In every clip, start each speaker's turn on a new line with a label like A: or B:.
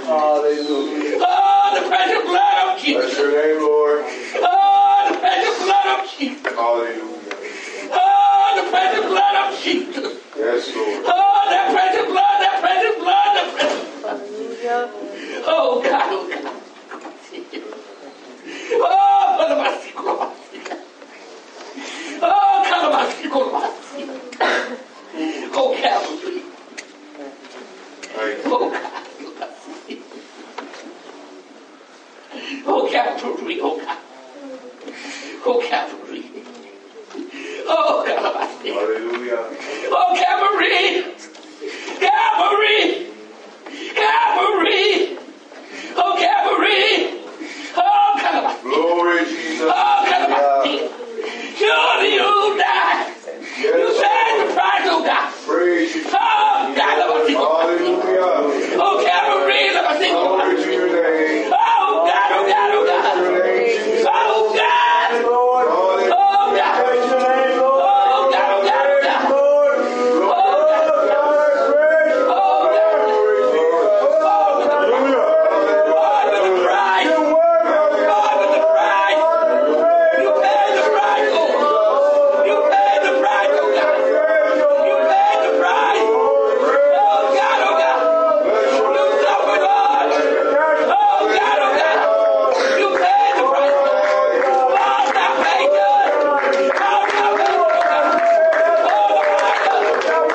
A: Hallelujah.
B: Oh, the precious blood of Jesus.
A: Bless your name, Lord.
B: Oh, the precious blood of Jesus.
A: Hallelujah.
B: Oh, the precious blood of Jesus.
A: Yes, Lord.
B: Oh, that precious blood, that precious blood, that precious blood.
C: Hallelujah.
B: Oh, God, oh, God. Oh, Kalamasi, Kalamasi. Oh, Kalamasi, Kalamasi. Oh, Calvary.
A: Thank you.
B: Oh, God. Oh, Calvary, oh, God. Oh, Calvary. Oh, Kalamasi.
A: Hallelujah.
B: Oh, Calvary. Calvary. Calvary. Oh, Calvary. Oh, Kalamasi.
A: Glory, Jesus.
B: Oh, Kalamasi. Surely you died. You paid the price, oh, God.
A: Praise you.
B: Oh, God, Kalamasi.
A: Hallelujah.
B: Oh, Calvary, Kalamasi.
A: Glory to your name.
B: Oh, God, oh, God, oh,
A: Bless
B: God.
A: your name, Jesus.
B: Oh, God.
A: Lord. Hallelujah.
B: Oh, God.
A: Bless your name, Lord.
B: Oh, God, oh, God, oh, God.
A: Lord.
B: Oh, God.
A: Praise you.
B: Oh, God.
A: Glory, Jesus.
B: Oh, with the price.
A: Your word,
B: Oh, with the price. You paid the price, oh. You paid the price, oh, God. You paid the price. Oh, God, oh, God. You suffered, Lord. Oh, God, oh, God. You paid the price, oh. Oh, thou paid good. Oh, thou paid good, oh, God. Oh, God,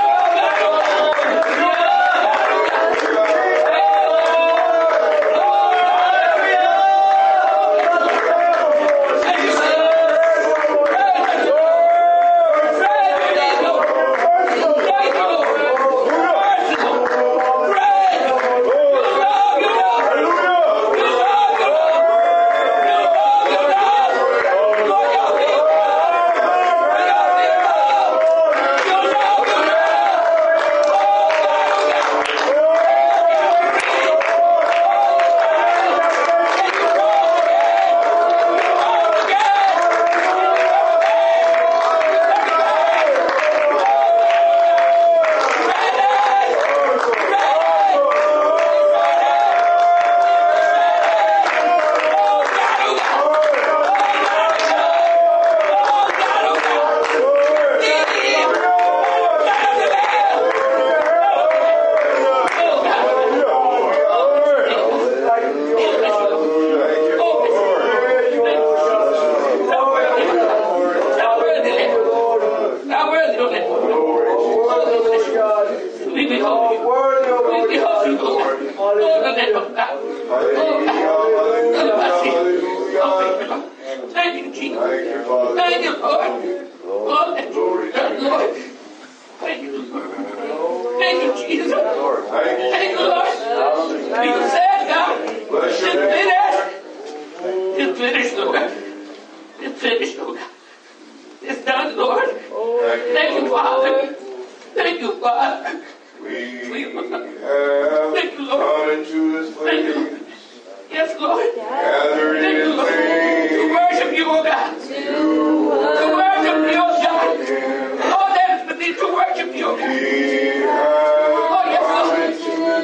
B: Thank you, Jesus.
A: Thank you, Father.
B: Thank you, Lord. Lord, Lord. Thank you, Lord. Thank you, Jesus.
A: Thank you.
B: Thank you, Lord. You said, God,
A: Bless your
B: it's
A: name.
B: finished. It's finished, Lord. It's finished, Lord. It's done, Lord. Thank you, Father. Thank you, Father.
A: We have
B: Thank you, Lord.
A: come into this
B: Thank you.
A: place,
B: Yes, Lord.
A: gathered
B: Thank you,
A: in
B: Lord. To
A: faith.
B: worship you, oh God. To worship you, oh God. Oh, that is the need to worship you, oh God.
A: We have
B: Oh, yes,
A: come
B: Lord.
A: into this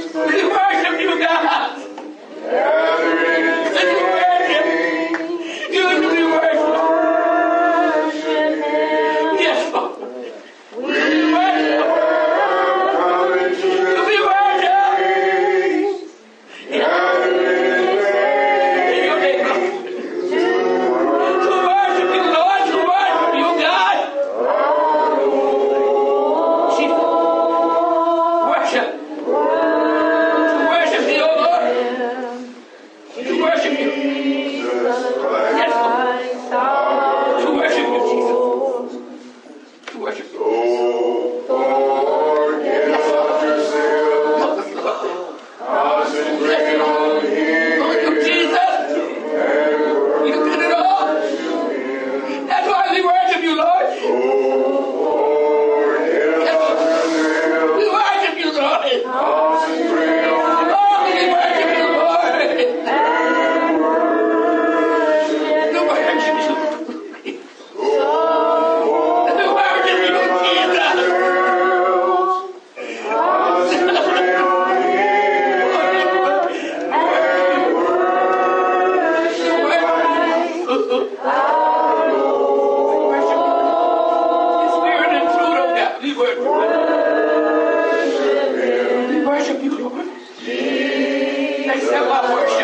B: Let's have our worship.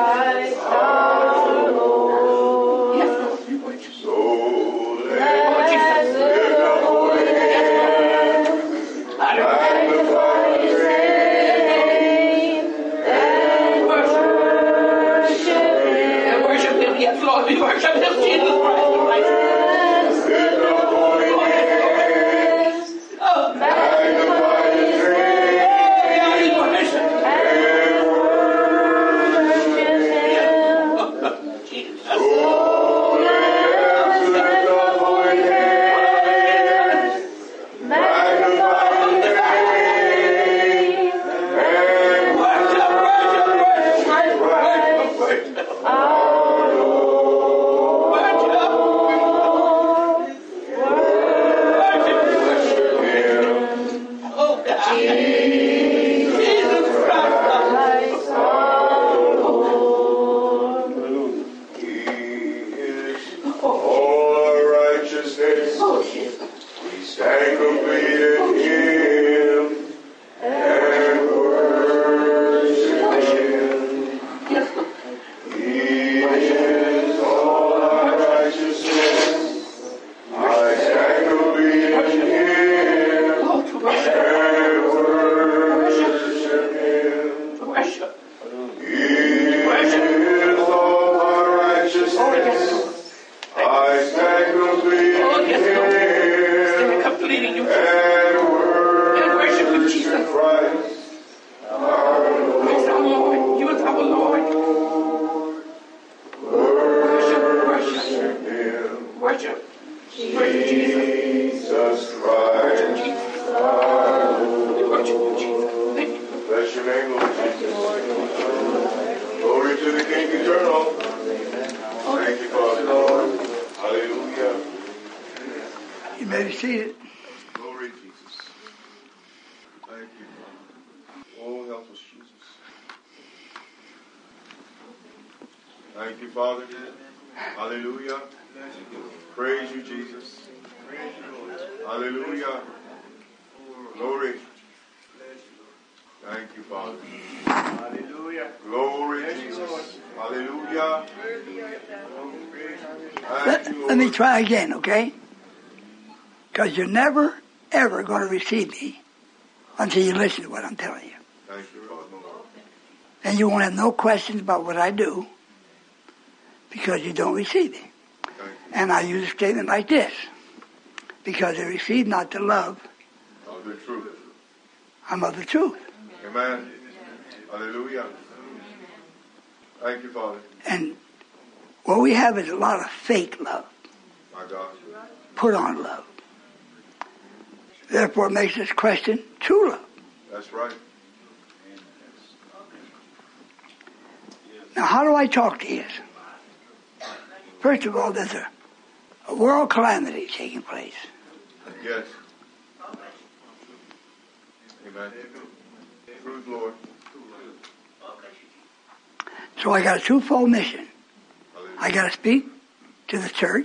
B: Yes, Lord, we worship.
A: So
B: Oh, Jesus.
A: lift up your hands,
B: Hallelujah.
A: magnify His name,
B: And worship Him. Yes, Lord, we worship Him. Jesus Christ, the righteous.
A: lift up your hands,
B: Oh,
A: magnify His name,
B: God, we worship Jesus.
A: so lift up your hands, magnify His name,
B: Worship, worship, worship, worship, worship, oh God. Jesus Christ.
A: He is all our righteousness.
B: Oh, Jesus.
A: We stand complete in Him and worship Him.
B: Yes, Lord.
A: He is all our righteousness. I stand complete in Him
B: Oh, to worship,
A: and worship Him.
B: to worship.
A: He is all our righteousness. I stand complete
B: Oh,
A: in
B: yes, Lord. Stand
A: Him
B: complete in you.
A: and
B: And worship you,
A: worship
B: Jesus.
A: Christ.
B: Praise our Lord. You is our Lord. Worship, worship,
A: Him,
B: worship. Worship Jesus.
A: Jesus Christ.
B: Jesus. We worship you, Jesus. Thank you.
A: Bless your name, Lord Jesus. Glory to the King eternal. Thank you, Father, Lord. Hallelujah.
C: You may be seated.
A: Glory, Jesus. Thank you, Father. Oh, help us, Jesus. Thank you, Father. Hallelujah. Praise you, Jesus. Hallelujah. Glory. Thank you, Father. Hallelujah. Glory, Jesus. Hallelujah. Thank you,
C: Let me
A: Lord.
C: try again, okay? Because you're never, ever going to receive me until you listen to what I'm telling you.
A: Thank you, Father.
C: And you won't have no questions about what I do because you don't receive me.
A: Thank you.
C: And I use a statement like this. Because they receive not the love,
A: Of the truth.
C: I'm of the truth.
A: Amen. Hallelujah. Thank you, Father.
C: And what we have is a lot of fake love,
A: My God.
C: put on love. Therefore it makes us question true love.
A: That's right.
C: Now how do I talk to you? First of all, there's a world calamity taking place.
A: Yes. Amen. Truth, Lord.
C: So I got a twofold mission.
A: Hallelujah.
C: I got to speak to the church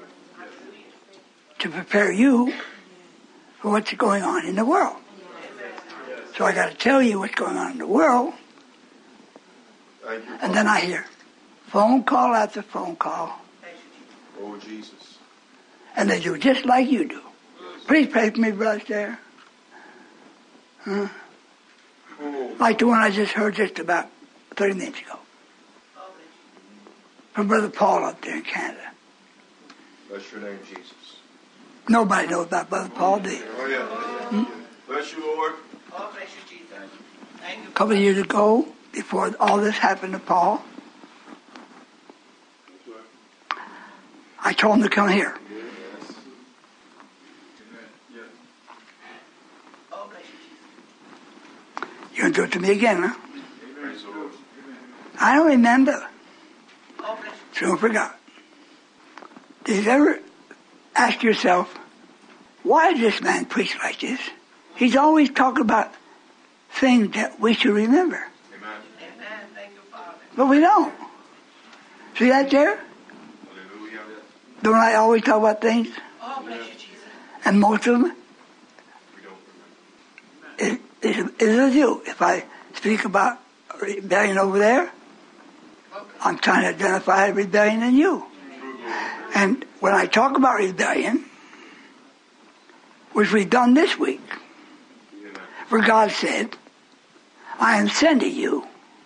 C: to prepare you for what's going on in the world. So I got to tell you what's going on in the world,
A: Thank you,
C: and
A: Father.
C: then I hear phone call after phone call,
A: Oh, Jesus.
C: and they do just like you do. Please pray for me, Brother there.
A: Oh,
C: Like the one I just heard just about 30 minutes ago. From Brother Paul up there in Canada.
A: bless your name, Jesus.
C: Nobody knows about Brother Paul, do you?
A: Oh, yeah. Bless you, Lord.
B: Oh, bless you, Jesus. Thank you.
C: A couple of years ago, before all this happened to Paul, I told him to come here.
A: Yes. Yes.
B: Oh, bless you, Jesus.
C: You're going to do it to me again, huh?
A: Praise the Lord.
C: I don't remember.
B: Oh, bless you.
C: Soon forgot. Did you ever ask yourself, why does this man preach like this? He's always talking about things that we should remember.
A: Amen.
B: Amen. Thank you, Father.
C: But we don't. See that there?
A: Hallelujah.
C: Don't I always talk about things?
B: Oh, bless you, Jesus.
C: And most of them,
A: We don't remember.
C: it is you. If I speak about rebellion over there. I'm trying to identify a rebellion in you. And when I talk about rebellion, which we've done this week, where God said, I am sending you.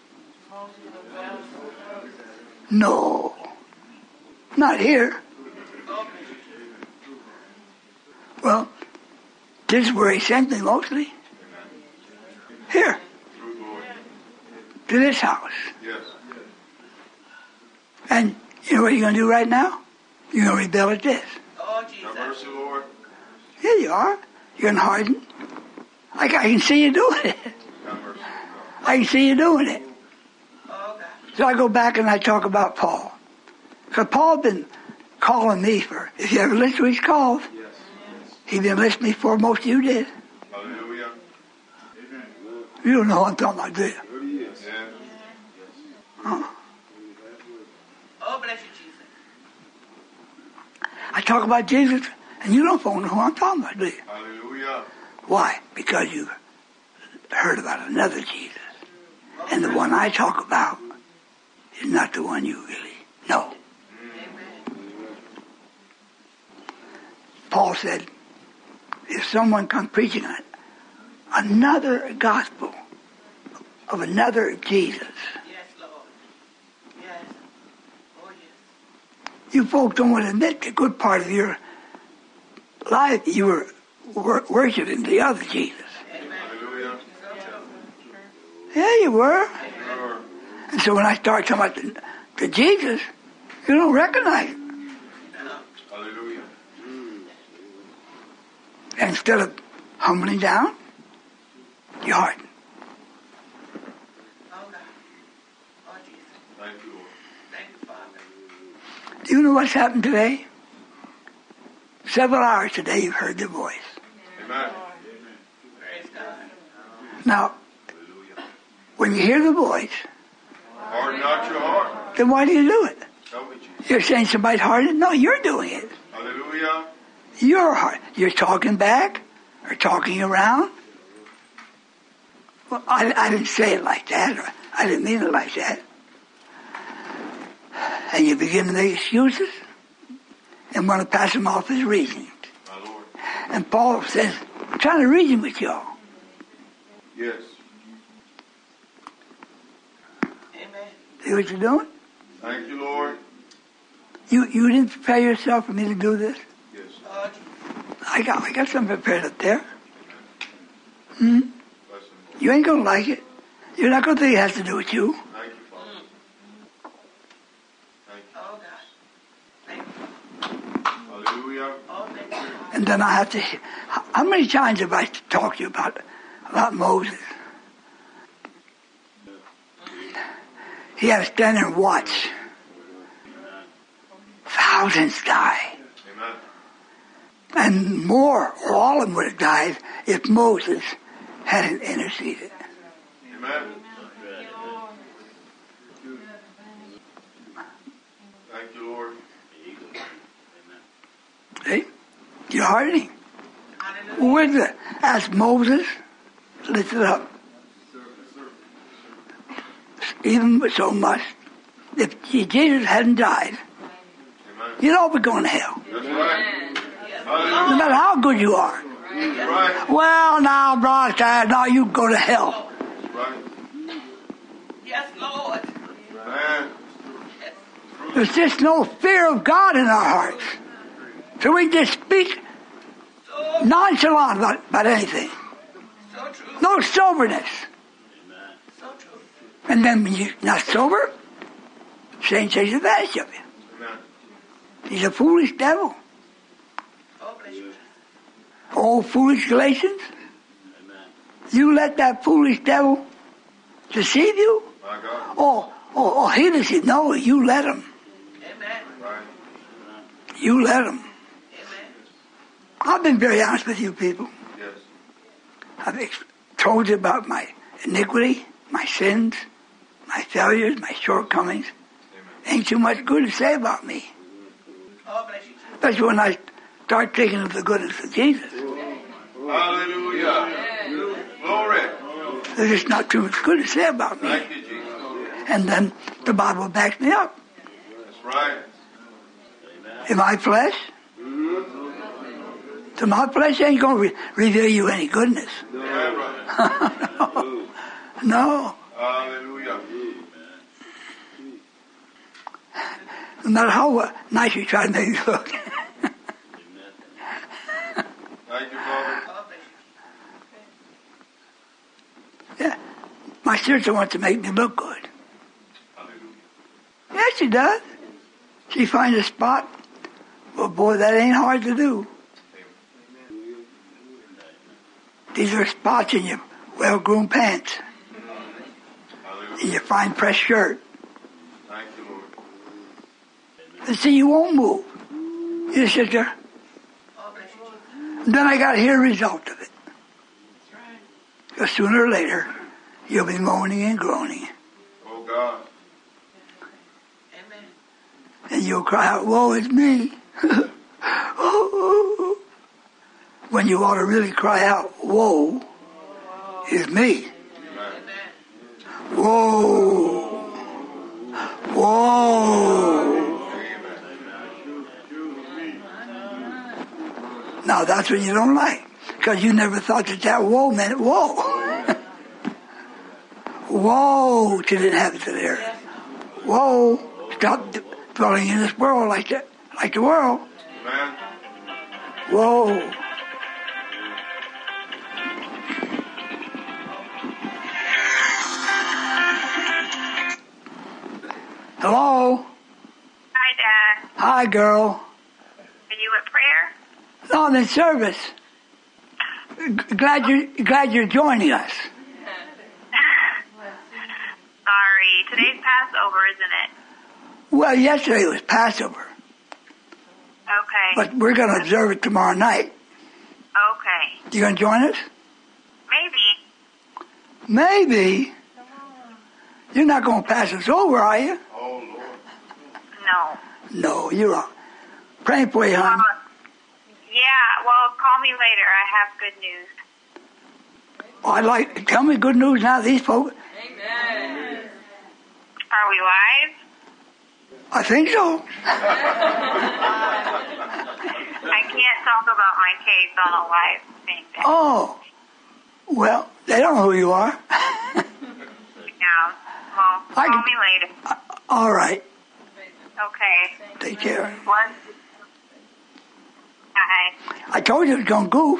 C: No, not here. Well, this is where he sent me mostly. Here. To this house.
A: Yes.
C: And you know what you're going to do right now? You're going to rebel at this.
B: Oh, Jesus.
A: Have mercy, Lord.
C: Here you are. You're in hardened. I can see you doing it.
A: Have mercy.
C: I can see you doing it.
B: Oh, God.
C: So I go back and I talk about Paul. Because Paul been calling me for, if you ever listen to his calls,
A: Yes.
C: he been listening before most of you did.
A: Hallelujah.
C: You don't know what I'm talking about, do you?
A: Yes.
B: Oh, bless you, Jesus.
C: I talk about Jesus, and you don't know who I'm talking about, do you?
A: Hallelujah.
C: Why? Because you've heard about another Jesus. And the one I talk about is not the one you really know. Paul said, if someone comes preaching another gospel of another Jesus,
B: Yes, Lord. Yes. Oh, yes.
C: you folks don't want to admit the good part of your life you were worshiping the other Jesus.
A: Hallelujah.
C: Yeah, you were.
A: Sure.
C: And so when I start talking about the Jesus, you don't recognize it.
A: Hallelujah.
C: And instead of humbling down, you harden.
B: Oh, God. Oh, Jesus.
A: Thank you, Lord.
B: Thank you, Father.
C: Do you know what's happened today? Several hours today you've heard the voice.
A: Amen.
B: Praise God.
C: Now,
A: Hallelujah.
C: when you hear the voice,
A: Harden not your heart.
C: then why do you do it?
A: Help me, Jesus.
C: You're saying somebody's hardened? No, you're doing it.
A: Hallelujah.
C: You're hard. You're talking back or talking around. Well, I didn't say it like that, or I didn't mean it like that. And you begin to make excuses and want to pass them off as reasoning.
A: My Lord.
C: And Paul says, I'm trying to reason with y'all.
A: Yes.
B: Amen.
C: See what you're doing?
A: Thank you, Lord.
C: You didn't prepare yourself for me to do this?
A: Yes.
B: Oh, Jesus.
C: I got something prepared up there.
A: Bless him, Lord.
C: You ain't going to like it. You're not going to think it has to do with you.
A: Thank you, Father. Thank you.
B: Oh, God. Thank you.
A: Hallelujah.
B: Oh, thank you.
C: And then I have to... How many times have I talked to you about Moses? He had to stand there and watch. Thousands die.
A: Amen.
C: And more, or all of them would have died if Moses hadn't interceded.
A: Amen. Thank you, Lord.
C: See? You're hardening.
B: Hallelujah.
C: Where's the... As Moses lifted up. Even so much. If Jesus hadn't died,
A: Amen.
C: you'd all be going to hell.
A: That's right.
C: No
A: Hallelujah.
C: matter how good you are.
A: That's right.
C: Well, now, brother, now you go to hell.
A: That's right.
B: Yes, Lord.
A: Man.
C: There's just no fear of God in our hearts. So we just speak
B: So,
C: nonchalant about anything.
B: so true.
C: No soberness.
B: So true.
C: And then when you're not sober, Satan takes advantage of you.
A: Amen.
C: He's a foolish devil.
B: Oh, bless you.
C: Oh, foolish Galatians. You let that foolish devil deceive you?
A: My God.
C: Oh, he deceived. No, you let him.
B: Amen.
A: Right.
C: You let him.
B: Amen.
C: I've been very honest with you people.
A: Yes.
C: I've told you about my iniquity, my sins, my failures, my shortcomings.
A: Amen.
C: Ain't too much good to say about me.
B: Oh, bless you.
C: Especially when I start thinking of the goodness of Jesus.
A: Hallelujah. Glory.
C: There's just not too much good to say about me.
A: Thank you, Jesus.
C: And then the Bible backs me up.
A: That's right.
C: In my flesh? So my flesh ain't going to reveal you any goodness.
A: Amen, brother.
C: No.
A: Hallelujah.
C: No matter how nice you try to make it look.
A: Thank you, Father.
C: Yeah. My sister wants to make me look good.
A: Hallelujah.
C: Yeah, she does. She finds a spot. Well, boy, that ain't hard to do. These are spots in your well-groomed pants, in your fine pressed shirt.
A: Thank you, Lord.
C: And see, you won't move. You just sit there. Then I got to hear the result of it. Because sooner or later, you'll be moaning and groaning.
A: Oh, God.
C: And you'll cry out, woe is me. Oh. When you ought to really cry out, woe is me. Whoa. Whoa. Now that's what you don't like. Because you never thought that whoa meant whoa. Whoa to the inhabitants of the earth. Whoa. Stop dwelling in this world like the world.
A: Amen.
C: Whoa. Hello?
D: Hi, Dad.
C: Hi, girl.
D: Are you at prayer?
C: No, I'm in service. Glad you're joining us.
D: Sorry. Today's Passover, isn't it?
C: Well, yesterday was Passover,
D: Okay.
C: but we're going to observe it tomorrow night.
D: Okay.
C: You going to join us?
D: Maybe.
C: Maybe. You're not going to pass us over, are you?
A: Oh, Lord.
D: No.
C: No, you're wrong. Praying for you, hon.
D: Yeah, well, call me later. I have good news.
C: Tell me good news now, these folks.
D: Are we live?
C: I think so.
D: I can't talk about my case on a live thing.
C: Oh. Well, they don't know who you are.
D: Yeah. Well, call me later.
C: All right.
D: Okay.
C: Take care.
D: What? Bye.
C: I told you it was going to goof.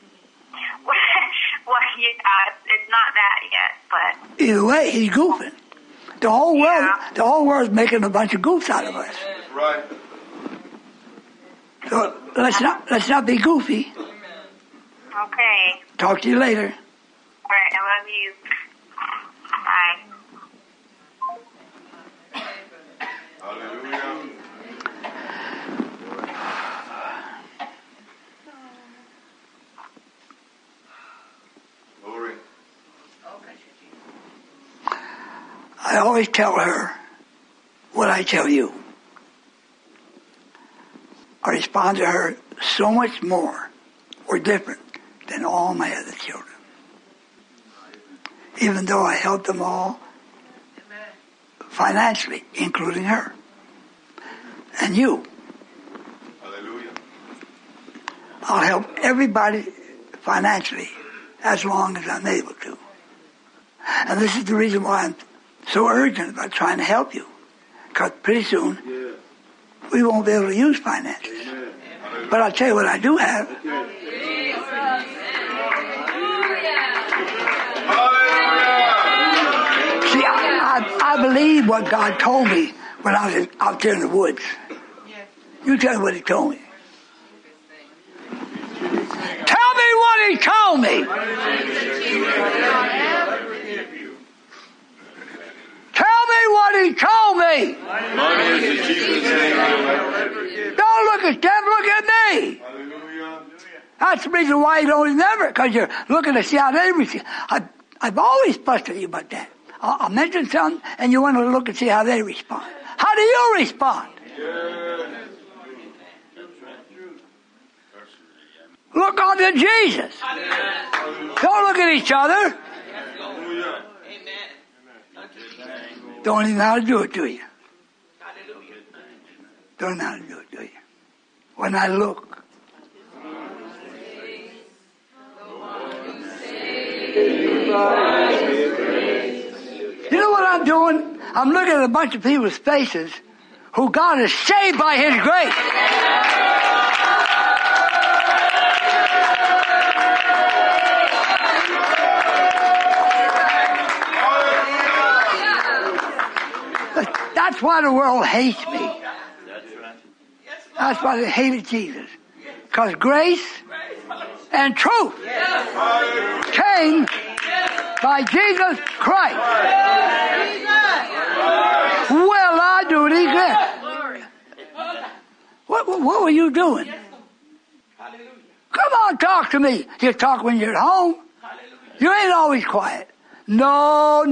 D: Well, yeah, it's not that yet, but...
C: Either way, he's goofing. The whole world's making a bunch of goofs out of us.
A: That's right.
C: So let's not be goofy.
D: Okay.
C: Talk to you later.
D: All right, I love you. Bye.
A: Hallelujah. Glory.
C: I always tell her what I tell you. I respond to her so much more or different than all my other children. Even though I help them all financially, including her. And you.
A: Hallelujah.
C: I'll help everybody financially as long as I'm able to. And this is the reason why I'm so urgent about trying to help you. Because pretty soon, we won't be able to use finances. But I'll tell you what I do have. See, I believe what God told me when I was out there in the woods. You tell me what he told me. Tell me what he told me. Tell me what he told me.
A: Money is the cheapest thing.
C: Don't look at them, look at me.
A: Hallelujah.
C: That's the reason why you don't remember it, because you're looking to see how they respond. I've always fussed at you about that. I'll mention something, and you want to look and see how they respond. How do you respond? Look on to Jesus. Don't look at each other. Don't even know how to do it, do you?
B: Hallelujah.
C: Don't know how to do it, do you? When I look. You know what I'm doing? I'm looking at a bunch of people's faces who God has saved by His grace. That's why the world hates me. That's why they hated Jesus. Because grace and truth came by Jesus Christ. Well, I do it again. What were you doing? Come on, talk to me. You talk when you're at home. You ain't always quiet. No.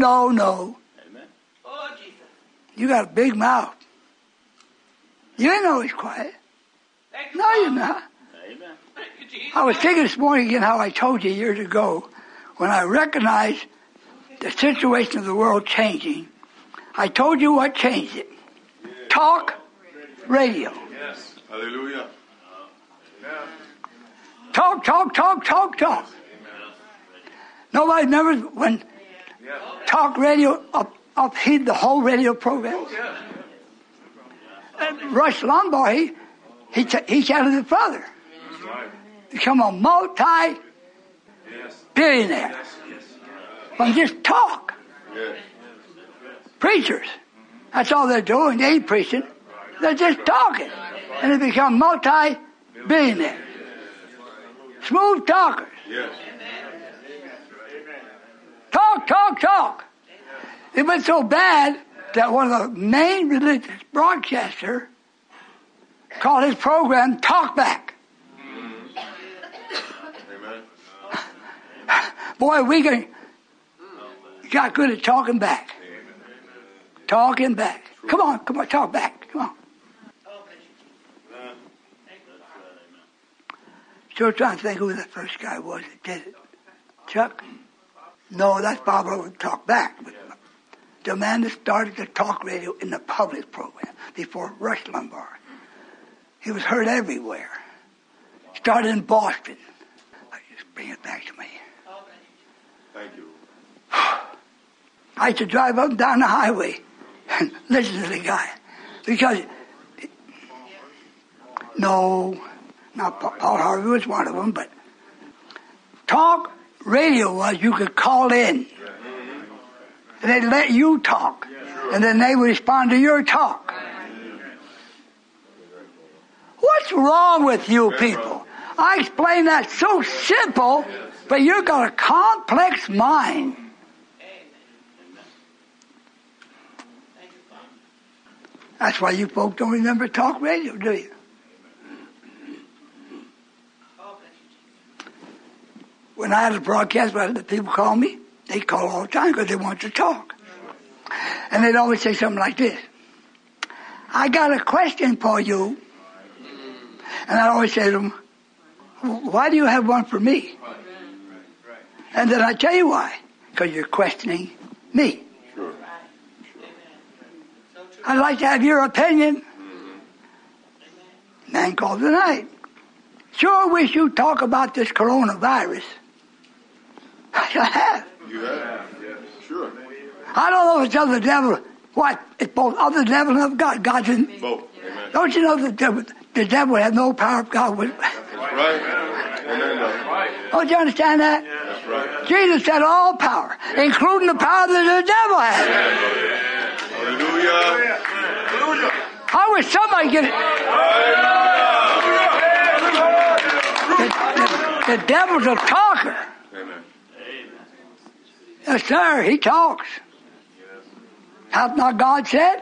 C: You got a big mouth. You ain't always quiet. No, you're not. I was thinking this morning again how I told you years ago when I recognized the situation of the world changing. I told you what changed it. Talk radio.
A: Yes. Hallelujah.
C: Talk. Nobody remembers when talk radio upheaved the whole radio program. Rush Limbaugh, he shouted his brother. Become a multi-billionaire from just talk. Preachers, that's all they're doing. They ain't preaching. They're just talking. And they become multi-billionaires. Smooth talkers. Talk. It went so bad that one of the main religious broadcasters called his program Talkback. Boy, we got good at talking back. Talking back. Come on, talk back. Come on. Still trying to think who the first guy was that did it. Chuck? No, that's Bob Rowe Talk Back. The man that started the talk radio in the public program before Rush Limbaugh. He was heard everywhere. Started in Boston. I just bring it back to me.
A: Thank you.
C: I used to drive up and down the highway and listen to the guy. Because, no, not Paul Harvey was one of them, but talk radio was you could call in. And they'd let you talk. And then they would respond to your talk. What's wrong with you people? I explain that so simple, but you've got a complex mind. That's why you folks don't remember talk radio, do you? When I had a broadcast, the people call me. They call all the time because they want to talk. And they'd always say something like this. I got a question for you. And I'd always say to them, why do you have one for me? And then I tell you why. Because you're questioning me. I'd like to have your opinion. Man called tonight. Sure wish you'd talk about this coronavirus. I have.
A: You have? Yes. Sure.
C: I don't know if it's of the devil. What? It's both of the devil and of God. God's in.
A: Both. Amen.
C: Don't you know that the devil has no power of God?
A: That's right. Amen.
C: Don't you understand that?
A: That's right.
C: Jesus said all power, including the power that the devil has.
A: Hallelujah.
C: I wish somebody get it. The devil's a talker.
A: Amen.
C: Yes, sir. He talks. Hath not God said?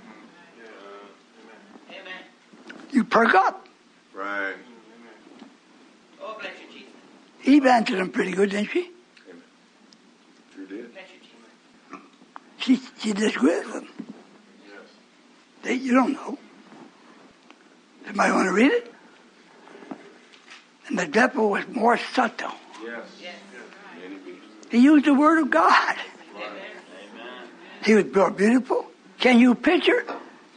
C: You perk up.
A: Right.
B: Oh, bless you, Jesus.
C: Eve answered him pretty good, didn't she?
A: Amen. Sure did.
B: Bless you, Jesus.
C: She disagreed with him.
A: Yes.
C: You don't know. Somebody want to read it? And the devil was more subtle.
A: Yes.
B: Yes.
C: He used the word of God. He was beautiful. Can you picture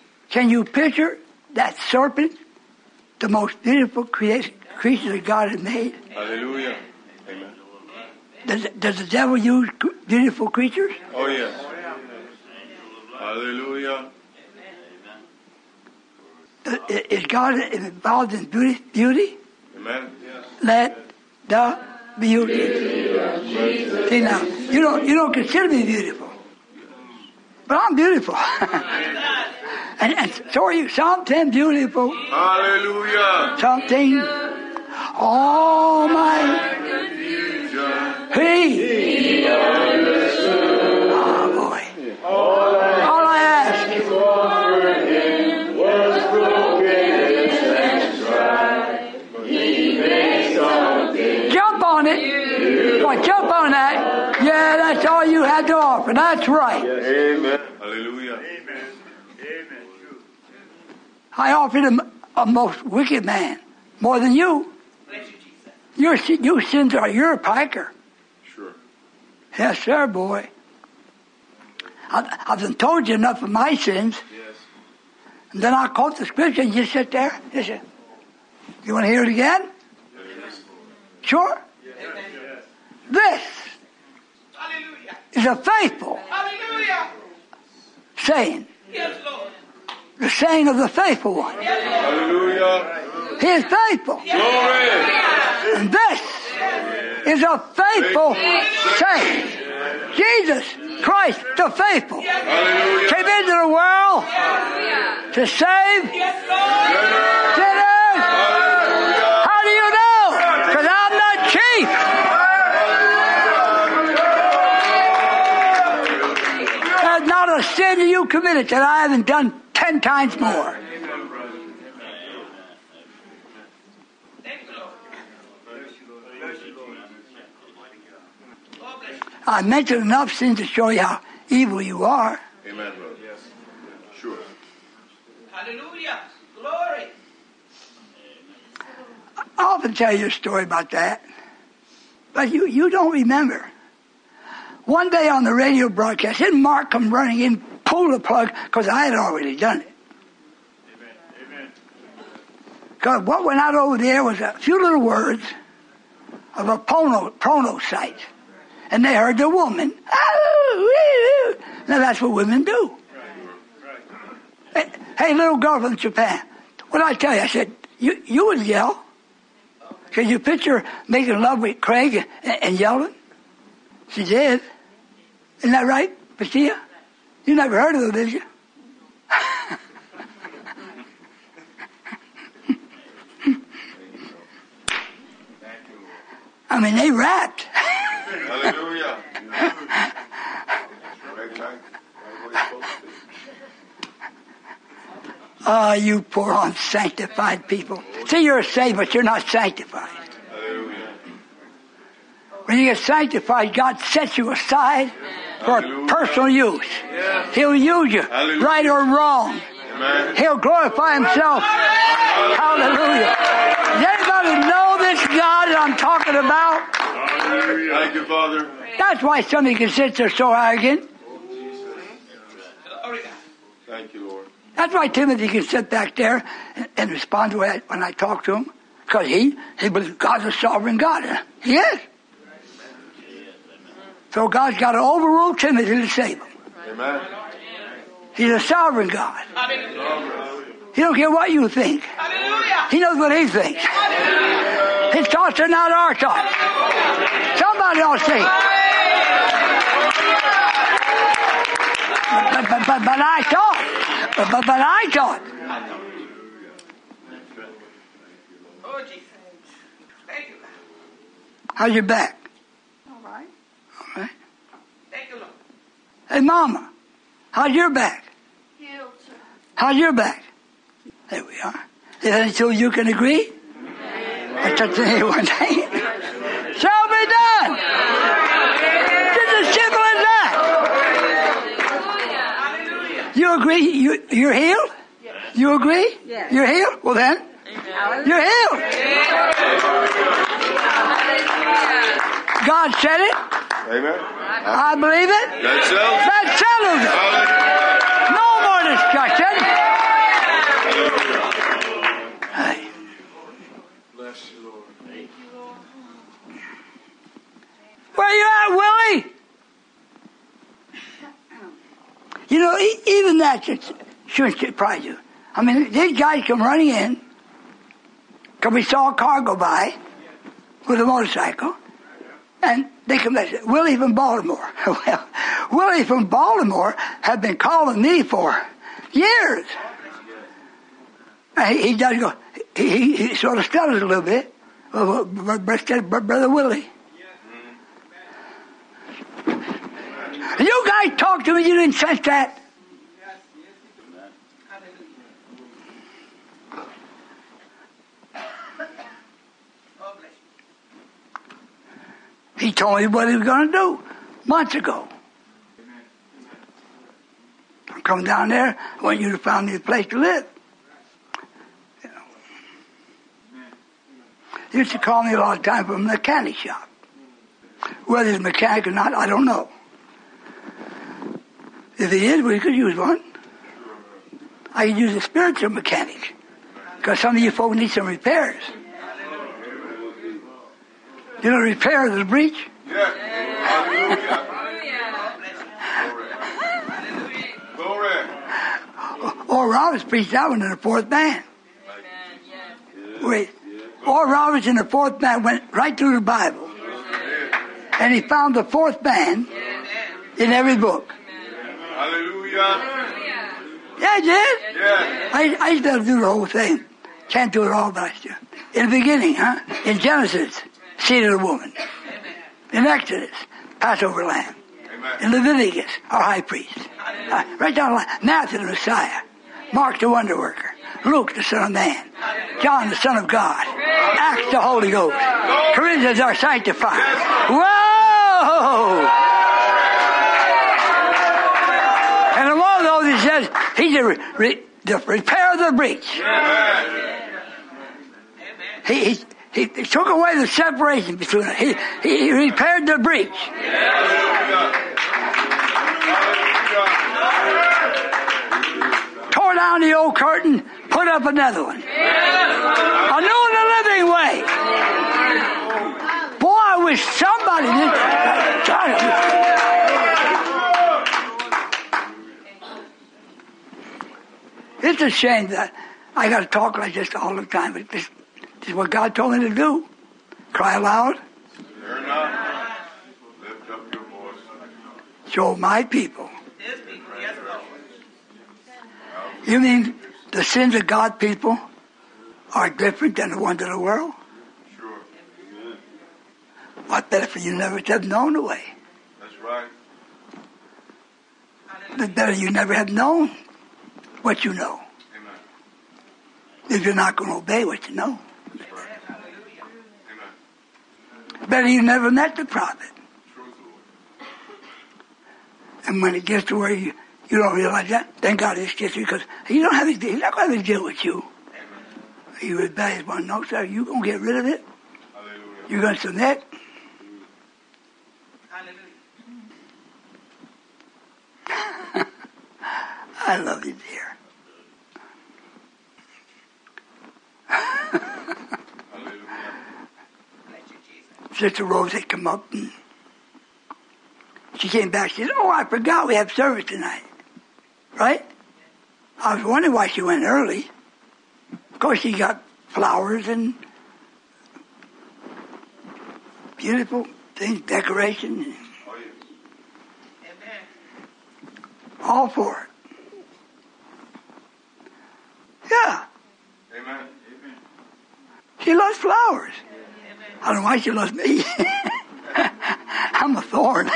C: that serpent, the most beautiful creature that God had made?
A: Hallelujah. Amen.
C: Does the devil use beautiful creatures?
A: Oh, yes. Hallelujah.
C: Is God involved in beauty?
A: Amen. Yes.
C: Let the beauty. See now, you don't consider me beautiful, but I'm beautiful, and so are you. Something beautiful.
A: Hallelujah.
C: Something. All my He. Oh boy. All I ask. Jump on it. Well, jump on that. Yeah, that's all you had to offer. That's right.
A: Amen. Hallelujah. Amen. Amen.
C: I offered him a most wicked man, more than you. Your sins are, you're a piker.
A: Sure.
C: Yes, sir, boy. I've told you enough of my sins.
A: Yes.
C: And then I quote the scripture and you sit there. Listen. You want to hear it again?
A: Yes.
C: Sure?
A: Yes.
C: This
B: Hallelujah.
C: is a faithful
B: Hallelujah.
C: saying.
B: Yes, Lord.
C: The saying of the faithful one.
A: Hallelujah.
C: He is faithful.
A: Glory.
C: And this is a faithful saying. Jesus Christ, the faithful,
A: Hallelujah.
C: came into the world to save sinners. How do you know? Because I'm not cheap. There's not a sin that you committed that I haven't done 10 times more. I mentioned enough sins to show you how evil you are.
A: Amen, brother. Yes. Sure.
B: Hallelujah. Glory.
C: I often tell you a story about that, but you don't remember. One day on the radio broadcast, didn't Mark come running in, pull the plug, because I had already done it.
A: Amen.
C: Because what went out over there was a few little words of a porno site. And they heard the woman. Now that's what women do. Hey, little girl from Japan, what did I tell you? I said, you would yell. Can you picture making love with Craig and yelling? She did. Isn't that right, Patia? You never heard of them, did you? I mean, they rapped.
A: Hallelujah.
C: You poor unsanctified people. See, you're saved, but you're not sanctified.
A: Hallelujah.
C: When you get sanctified, God sets you aside for personal use. He'll use you, right or wrong.
A: Amen.
C: He'll glorify himself. Hallelujah. Does anybody know this God that I'm talking about?
A: Thank you, Father.
C: That's why some of you can sit there so arrogant.
A: Thank you, Lord.
C: That's why Timothy can sit back there and respond to it when I talk to him. Because he believes God's a sovereign God. He is. So God's got to overrule Timothy to save him.
A: Amen.
C: He's a sovereign God. He don't care what you think. He knows what he thinks. His thoughts are not our thoughts. Somebody else say. But I thought. But I thought.
B: Oh, Jesus. Thank you.
C: How's your back?
B: All right.
C: All right.
B: Thank you, Lord.
C: Hey, Mama. How's your back?
B: Healed.
C: How's your back? There we are. Is that until you can agree? I touch anyone. Shall be done. Just as simple as that. You agree? You're healed? You agree?
E: Yes.
C: You're healed? Well then, you're healed. God said it.
A: Amen.
C: I believe it.
A: That settles it.
C: That settles it.
A: Hallelujah.
C: No more discussion. Hey.
A: Bless you, Lord.
C: Where you at, Willie? You know, even that shouldn't surprise you. I mean, these guys come running in because we saw a car go by with a motorcycle, and they come back and say, Willie from Baltimore. Well, Willie from Baltimore had been calling me for years. And he does go, he sort of stutters a little bit. Brother Willie. You guys talk to me, you didn't sense that. He told me what he was going to do months ago. I'm coming down there, I want you to find me a place to live. You know. He used to call me a lot of time from a mechanic shop. Whether he's a mechanic or not, I don't know. If he is, we could use one. I could use a spiritual mechanic. Because some of you folks need some repairs. You know, repair the breach?
A: Yeah. Glory.
C: Oral Roberts preached that one in the fourth band. Wait. Oral Roberts in the fourth band went right through the Bible. And he found the fourth band in every book.
A: Hallelujah.
C: Yeah, I did.
A: Yeah.
C: I used to do the whole thing. Can't do it all, but I do. In the beginning, in Genesis, seed of the woman. In Exodus, Passover lamb.
A: Amen.
C: In Leviticus, our high priest. Right down the line. Matthew, the Messiah. Mark, the wonder worker. Luke, the Son of Man. John, the Son of God. Acts, the Holy Ghost. Corinthians, our sanctifier. Whoa! And among those, he says, he's the repair of the breach. He took away the separation between it. He repaired the breach. Tore down the old curtain, put up another one. A new and a living way. Boy, I wish somebody did. It's a shame that I got to talk like this all the time, but this is what God told me to do. Cry aloud.
A: Fear not. Lift up your voice.
C: Show my people. You mean the sins of God's people are different than the ones of the world?
A: Sure.
C: What better for you never to have known the way?
A: That's right.
C: It's better you never have known what you know.
A: Amen.
C: If you're not going to obey what you know.
A: That's right. Amen.
C: Better you never met the prophet.
A: Truth, Lord.
C: And when it gets to where you don't realize that, thank God it gets you, because he's not going to have to deal with you. You rebellious one. No, sir, you're going to get rid of it.
A: Hallelujah.
C: You're going to submit. I love you, dear. Sister Rose had come up and she came back. She said, "Oh, I forgot we have service tonight." Right? I was wondering why she went early. Of course, she got flowers and beautiful things, decoration.
A: Oh, yes.
C: All for it. Yeah.
A: Amen.
C: She loves flowers. I don't know why she loves me. I'm a thorn.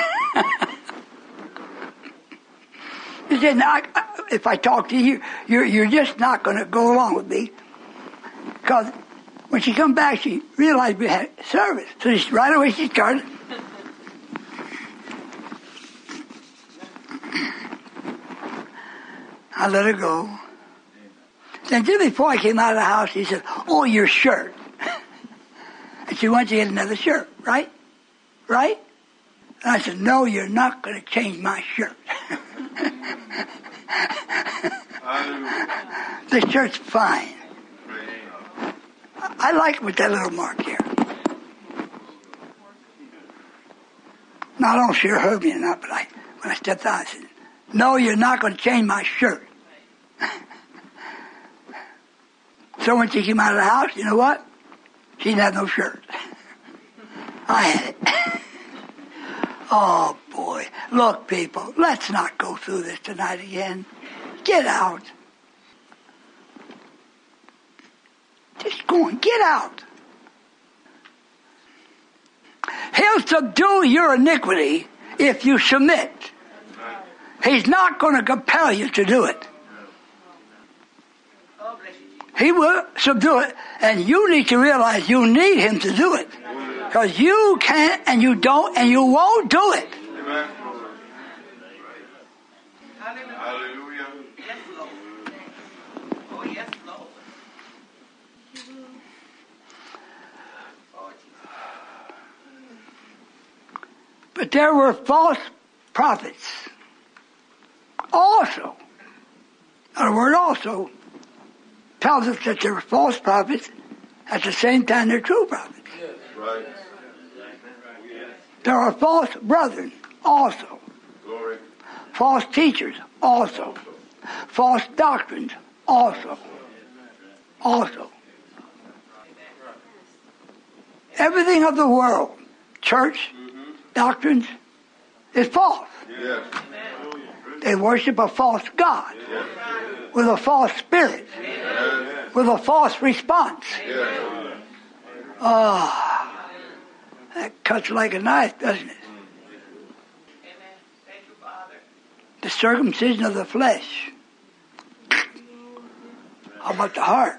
C: She said, "Now, if I talk to you, you're just not going to go along with me." Because when she come back, she realized we had service. So right away she started. I let her go. Then just before I came out of the house, she said, "Oh, your shirt." And she went to get another shirt, right? Right? And I said, no, you're not going to change my shirt. The shirt's fine. I like it with that little mark here. Now, I don't know if she heard me or not, but when I stepped out, I said, no, you're not going to change my shirt. So when she came out of the house, you know what? She didn't have no shirt. I had it. Oh, boy. Look, people, let's not go through this tonight again. Get out. Just go and get out. He'll subdue your iniquity if you submit. He's not going to compel you to do it. He will subdue it, and you need to realize you need him to do it. Because you can't, and you don't, and you won't do it.
A: Amen. Hallelujah.
B: Yes, Lord. Oh, yes, Lord.
C: But there were false prophets also. The word also tells us that there were false prophets at the same time they're true prophets.
A: Right.
C: There are false brethren also.
A: Glory.
C: False teachers also. False doctrines also. Everything of the world, church, doctrines, is false.
A: Yes.
C: They worship a false God with a false spirit, with a false response.
A: Yes.
C: That cuts like a knife, doesn't it? The circumcision of the flesh. How about the heart?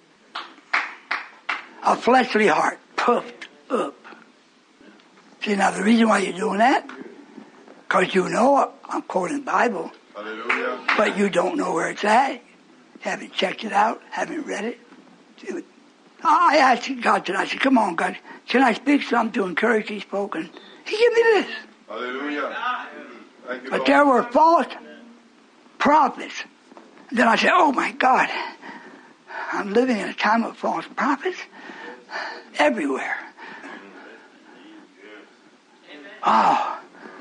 C: A fleshly heart, puffed up. See, now the reason why you're doing that, because you know, I'm quoting the Bible,
A: Hallelujah.
C: but you don't know where it's at. Haven't checked it out, haven't read it. See, I asked God tonight, I said, come on, God, can I speak something to encourage these folk? And he gave me this.
A: Hallelujah. Thank you,
C: But
A: Lord.
C: there were false prophets. And then I said, oh my God, I'm living in a time of false prophets everywhere. Oh.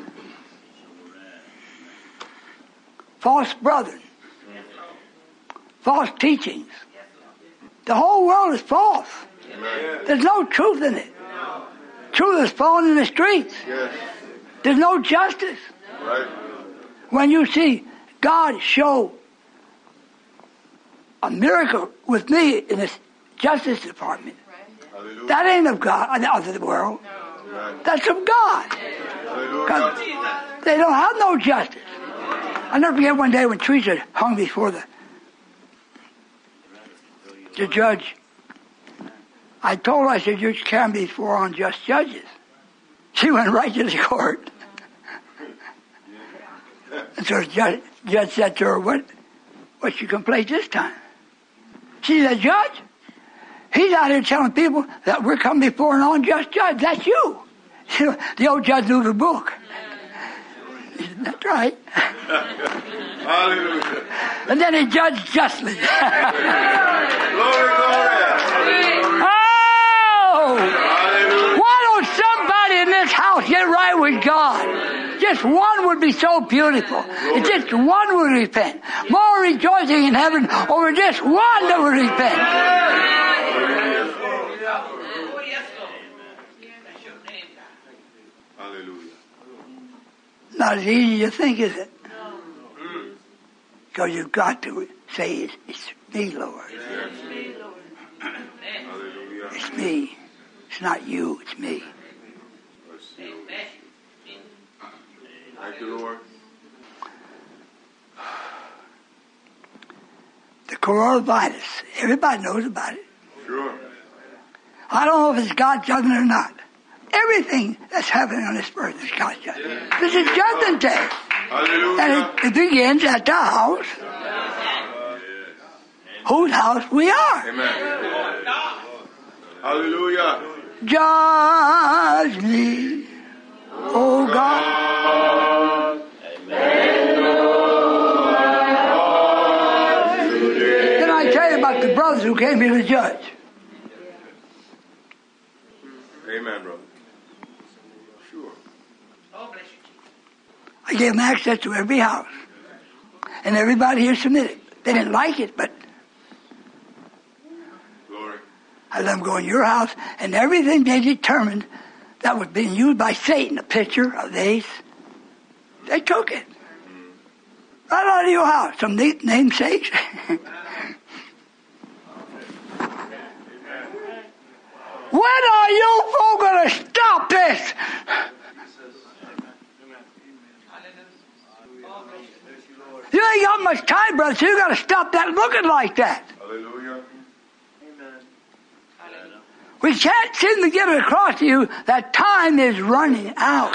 C: False brethren. False teachings. The whole world is false.
A: Amen.
C: There's no truth in it. Truth is falling in the streets.
A: Yes.
C: There's no justice.
A: Right.
C: When you see God show a miracle with me in this Justice Department,
A: Hallelujah.
C: that ain't of God, of the world.
A: Right.
C: That's of God.
A: Hallelujah.
C: 'Cause they don't have no justice. I'll never forget one day when Teresa hung before the judge. I told her, I said, you can't be for unjust judges. She went right to the court. And so the judge said to her, what's your complaint this time? She said, Judge, he's out here telling people that we're coming before an unjust judge. That's you. You know, the old judge knew the book. He said, that's right.
A: Hallelujah.
C: And then he judged justly.
A: Glory, glory.
C: Oh!
A: Hallelujah.
C: Why don't somebody in this house get right with God? Just one would be so beautiful. If just one would repent. More rejoicing in heaven over just one that would repent.
A: Hallelujah.
C: Not as easy as you think, is it? Because you've got to say, it's me, Lord.
A: Hallelujah.
C: It's me. It's not you, it's me.
A: Thank you, Lord.
C: The coronavirus, everybody knows about it.
A: Sure.
C: I don't know if it's God's judgment or not. Everything that's happening on this earth is God's judgment. This is judgment day.
A: Hallelujah.
C: And it begins at the house. Whose house we are.
A: Amen. Hallelujah.
C: Judge me, Oh God. Then I tell you about the brothers who came here to judge.
A: Amen, brother. Sure.
C: I gave them access to every house. And everybody here submitted. They didn't like it, but
A: Glory.
C: I let them go in your house, and everything they determined that was being used by Satan, a picture of these, they took it. Right out of your house, some namesakes. When are you folk going to stop this? You ain't got much time, brother, so you got to stop that looking like that.
A: Hallelujah.
C: We can't seem to get it across to you that time is running out.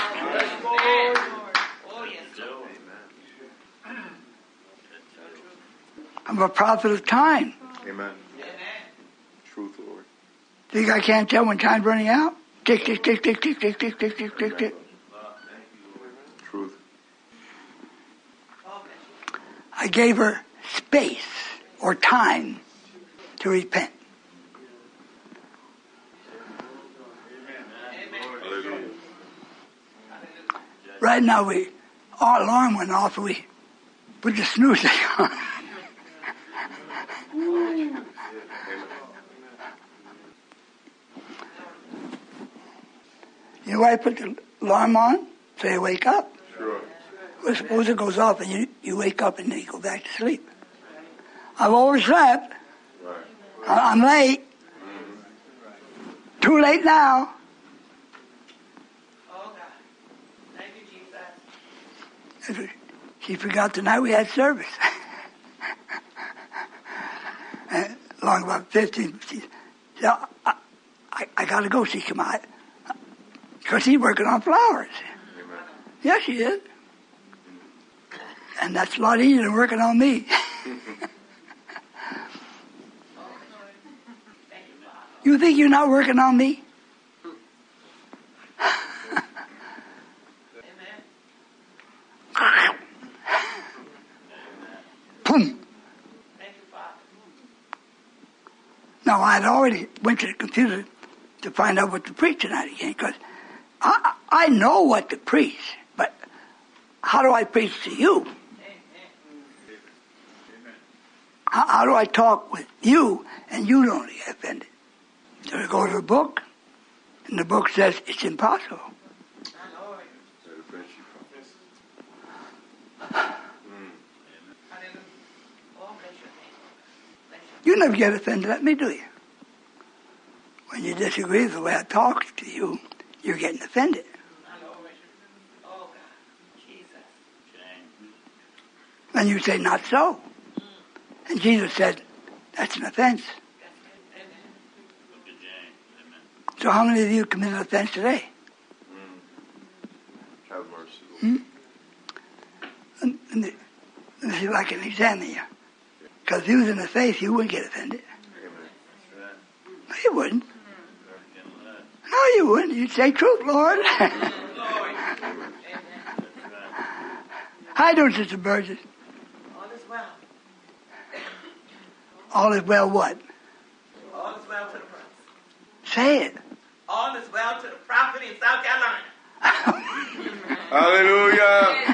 C: I'm a prophet of time.
A: Amen. Truth, Lord.
C: Think I can't tell when time's running out? Tick, tick, tick, tick, tick, tick, tick, tick, tick, tick, tick.
A: Truth.
C: I gave her space or time to repent.
A: Hallelujah.
C: Right now, our alarm went off, and we put the snooze thing on. You know why I put the alarm on? So you wake up.
A: Sure.
C: Well, suppose it goes off and you wake up and then you go back to sleep. I've overslept.
A: Right.
C: I'm late. Too late now.
B: Oh, God. Thank you, Jesus.
C: She forgot tonight we had service. And along about 15, she said, I got to go see Kamai. Because he's working on flowers.
A: Amen.
C: Yes, he is. And that's a lot easier than working on me. You think you're not working on me? Boom. Now, I'd already went to the computer to find out what to preach tonight again, because I know what to preach, but how do I preach to you? How do I talk with you and you don't get offended? So I go to a book, and the book says it's impossible. You never get offended at me, do you? When you disagree with the way I talk to you, you're getting offended. And you say, not so. And Jesus said, that's an offense. So how many of you committed an offense today?
A: Have mercy, Lord.
C: Let me see if I can examine you. Because if you was in the faith, you wouldn't get offended.
A: Amen.
C: No, you wouldn't. No, you wouldn't. You'd say, truth, Lord. How you doing, Sister Burgess?
B: All is well.
C: All is well what?
B: All is well to the prophet.
C: Say it.
B: All is well to the prophet in South Carolina.
A: Hallelujah.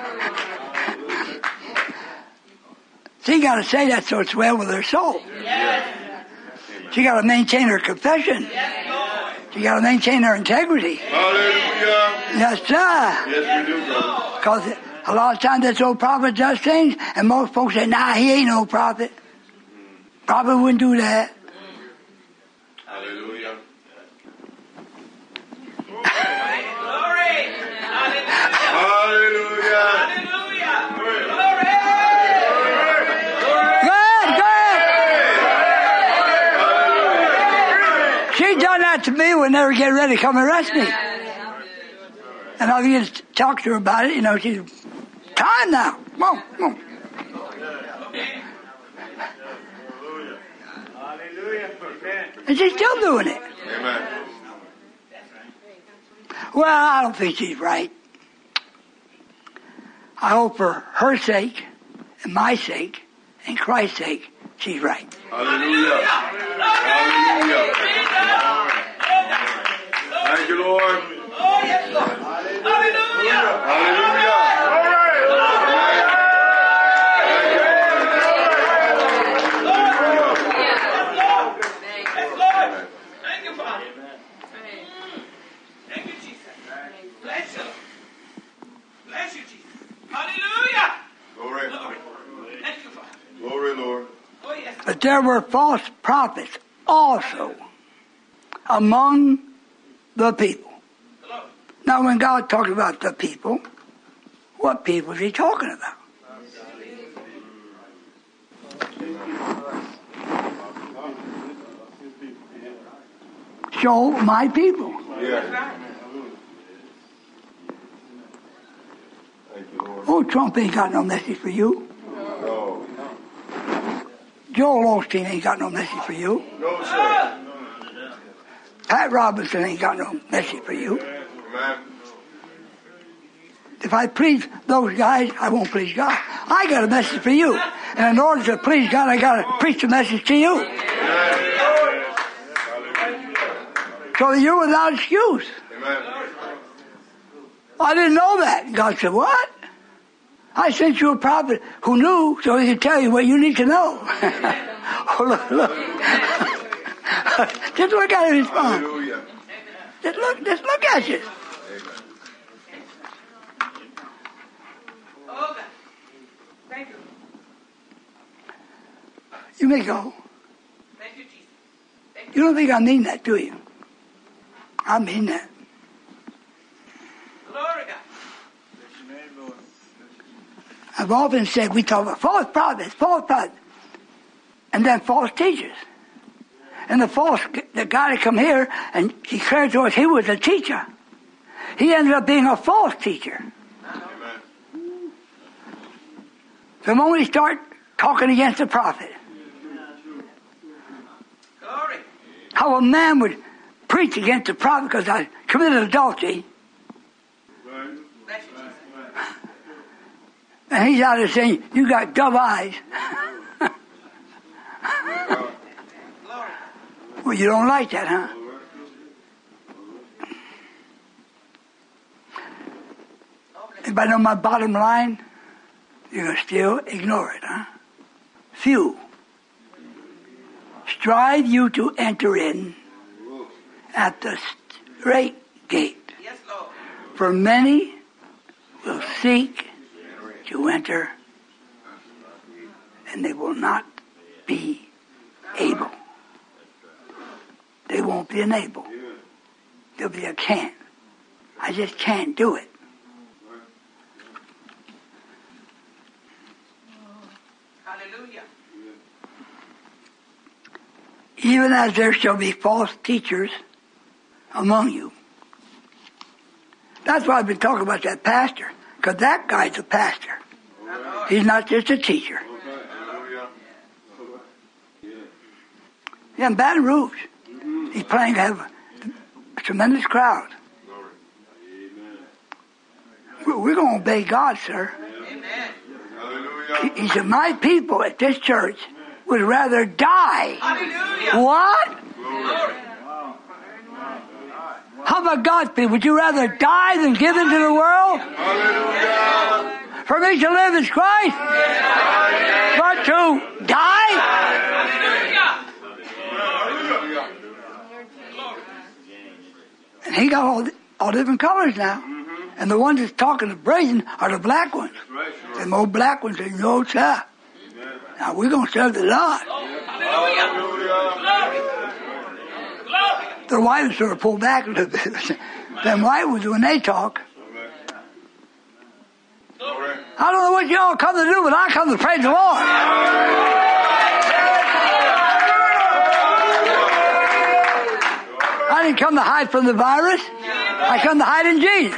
C: She got to say that so it's well with her soul.
B: Yes.
C: She got to maintain her confession.
B: Yes, Lord.
C: She got to maintain her integrity.
A: Hallelujah.
C: Yes, sir.
A: Yes, we do, brother.
C: Because a lot of times this old prophet does things, and most folks say, nah, he ain't no prophet. Prophet wouldn't do that.
A: Hallelujah.
B: Glory. Hallelujah.
A: Hallelujah.
B: Hallelujah. Glory.
C: Good. She done that to me when they were getting ready to come arrest me. And I began to talk to her about it. You know, she's, time now. Come on, come on. And she's still doing it.
A: Amen.
C: Well, I don't think she's right. I hope for her sake and my sake and Christ's sake, she's right.
A: Hallelujah. Hallelujah. Thank you, Lord.
B: Oh, yes, Lord. Hallelujah.
A: Hallelujah.
B: Thank you, Father. Thank you, Jesus. Bless you. Bless you, Jesus. Hallelujah.
A: Glory.
B: Glory. Thank you, Father.
A: Glory, Lord.
B: Oh, yes.
C: But there were false prophets also among the people.
B: Glory.
C: Now, when God talks about the people, what people is he talking about? So, my people.
A: Yeah. Thank you, Lord.
C: Oh, Trump ain't got no message for you.
A: No.
C: Joel Osteen ain't got no message for you.
A: No, sir.
C: Pat Robinson ain't got no message for you.
A: Amen.
C: If I please those guys, I won't please God. I got a message for you. And in order to please God, I got to preach the message to you. So that you're without excuse.
A: Amen.
C: I didn't know that. God said, what? I sent you a prophet who knew so he could tell you what you need to know. Oh, look. Just look at his response.
A: Hallelujah.
C: Just look at you.
B: Oh, God. Thank you.
C: You may go.
B: Thank you, Jesus. Thank you.
C: You don't think I mean that, do you? I mean that.
B: Glory, God.
C: I've often said we talk about false prophets, and then false teachers. And the guy that come here and declared to us he was a teacher. He ended up being a false teacher.
A: Amen.
C: The moment he start talking against the prophet,
B: Glory.
C: how a man would preach against the prophet because I committed adultery,
B: Bless you, Jesus.
C: and he's out there saying, you got dove eyes.
B: Glory.
C: Well, you don't like that, huh? Anybody know my bottom line? You're going to still ignore it, huh? Few. Strive you to enter in at the straight gate.
B: Yes, Lord.
C: For many will seek to enter, and they will not be able. They won't be enabled. They'll be a can't. I just can't do it.
B: Hallelujah.
C: Even as there shall be false teachers among you. That's why I've been talking about that pastor, because that guy's a pastor. He's not just a teacher.
A: Hallelujah.
C: Yeah, in Baton Rouge, he's planning to have a tremendous crowd. We're going to obey God, sir.
B: Amen.
A: Hallelujah.
C: He said, my people at this church would rather die.
B: Hallelujah.
C: What?
B: Glory.
C: How about God's people? Would you rather die than give into the world?
A: Hallelujah.
C: For me to live is Christ, but to die?
B: Hallelujah.
C: And he got all different colors now. And the ones that's talking to brazen are the black ones. The more black ones say, no, sir. Now we're going to serve the Lord.
B: Hallelujah. Glory. Glory.
C: The white ones sort of pull back a little bit. Them white ones, when they talk, I don't know what y'all come to do, but I come to praise the Lord. I didn't come to hide from the virus. I come to hide in Jesus.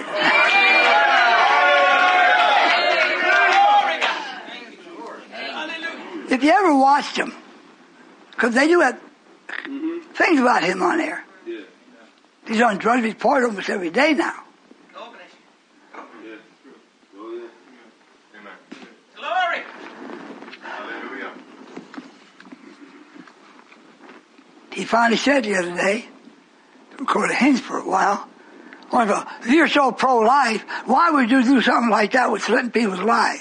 C: If you ever watched him, because they do have things about him on there. He's on Drudge Report almost every day now. He finally said the other day, recorded hints for a while, well, if you're so pro-life, why would you do something like that with threatening people's lives?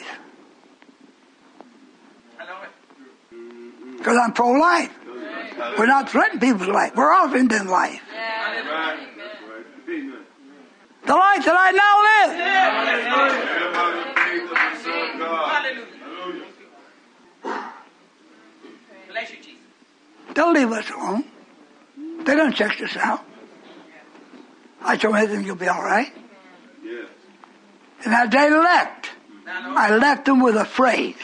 C: Because I'm pro-life. We're not threatening people's life. We're offering them life. The life that I now live.
B: Bless you, Jesus.
C: Don't leave us alone. They don't check us out. I told them you'll be all right.
A: Yes.
C: And as they left, I left them with a phrase.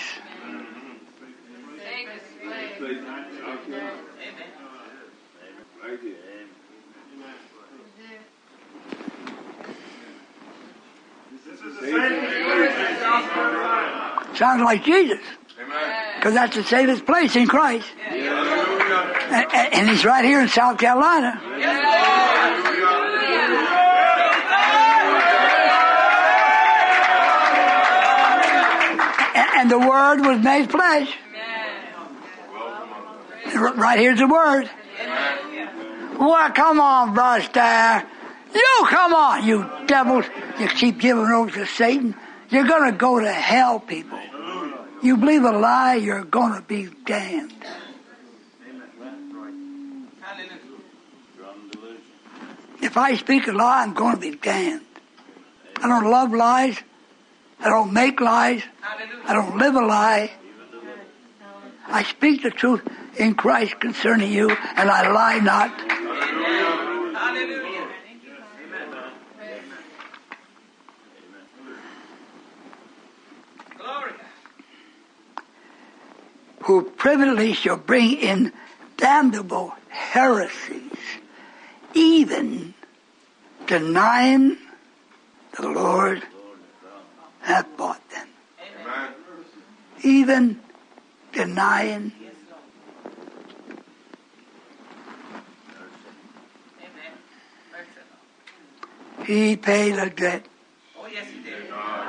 C: Sounds like Jesus. Because that's the safest place in Christ. And he's right here in South Carolina. And the Word was made flesh. Right here's the Word. Well, come on, Buster. You come on, you devils. You keep giving over to Satan. You're going to go to hell, people. You believe a lie, you're going to be damned. If I speak a lie, I'm going to be damned. I don't love lies. I don't make lies. I don't live a lie. I speak the truth in Christ concerning you, and I lie not.
B: Hallelujah. Glory.
C: Who privately shall bring in damnable heresies, even denying the Lord hath bought them.
A: Amen.
C: Even denying. He paid a debt.
B: Oh, yes, he did.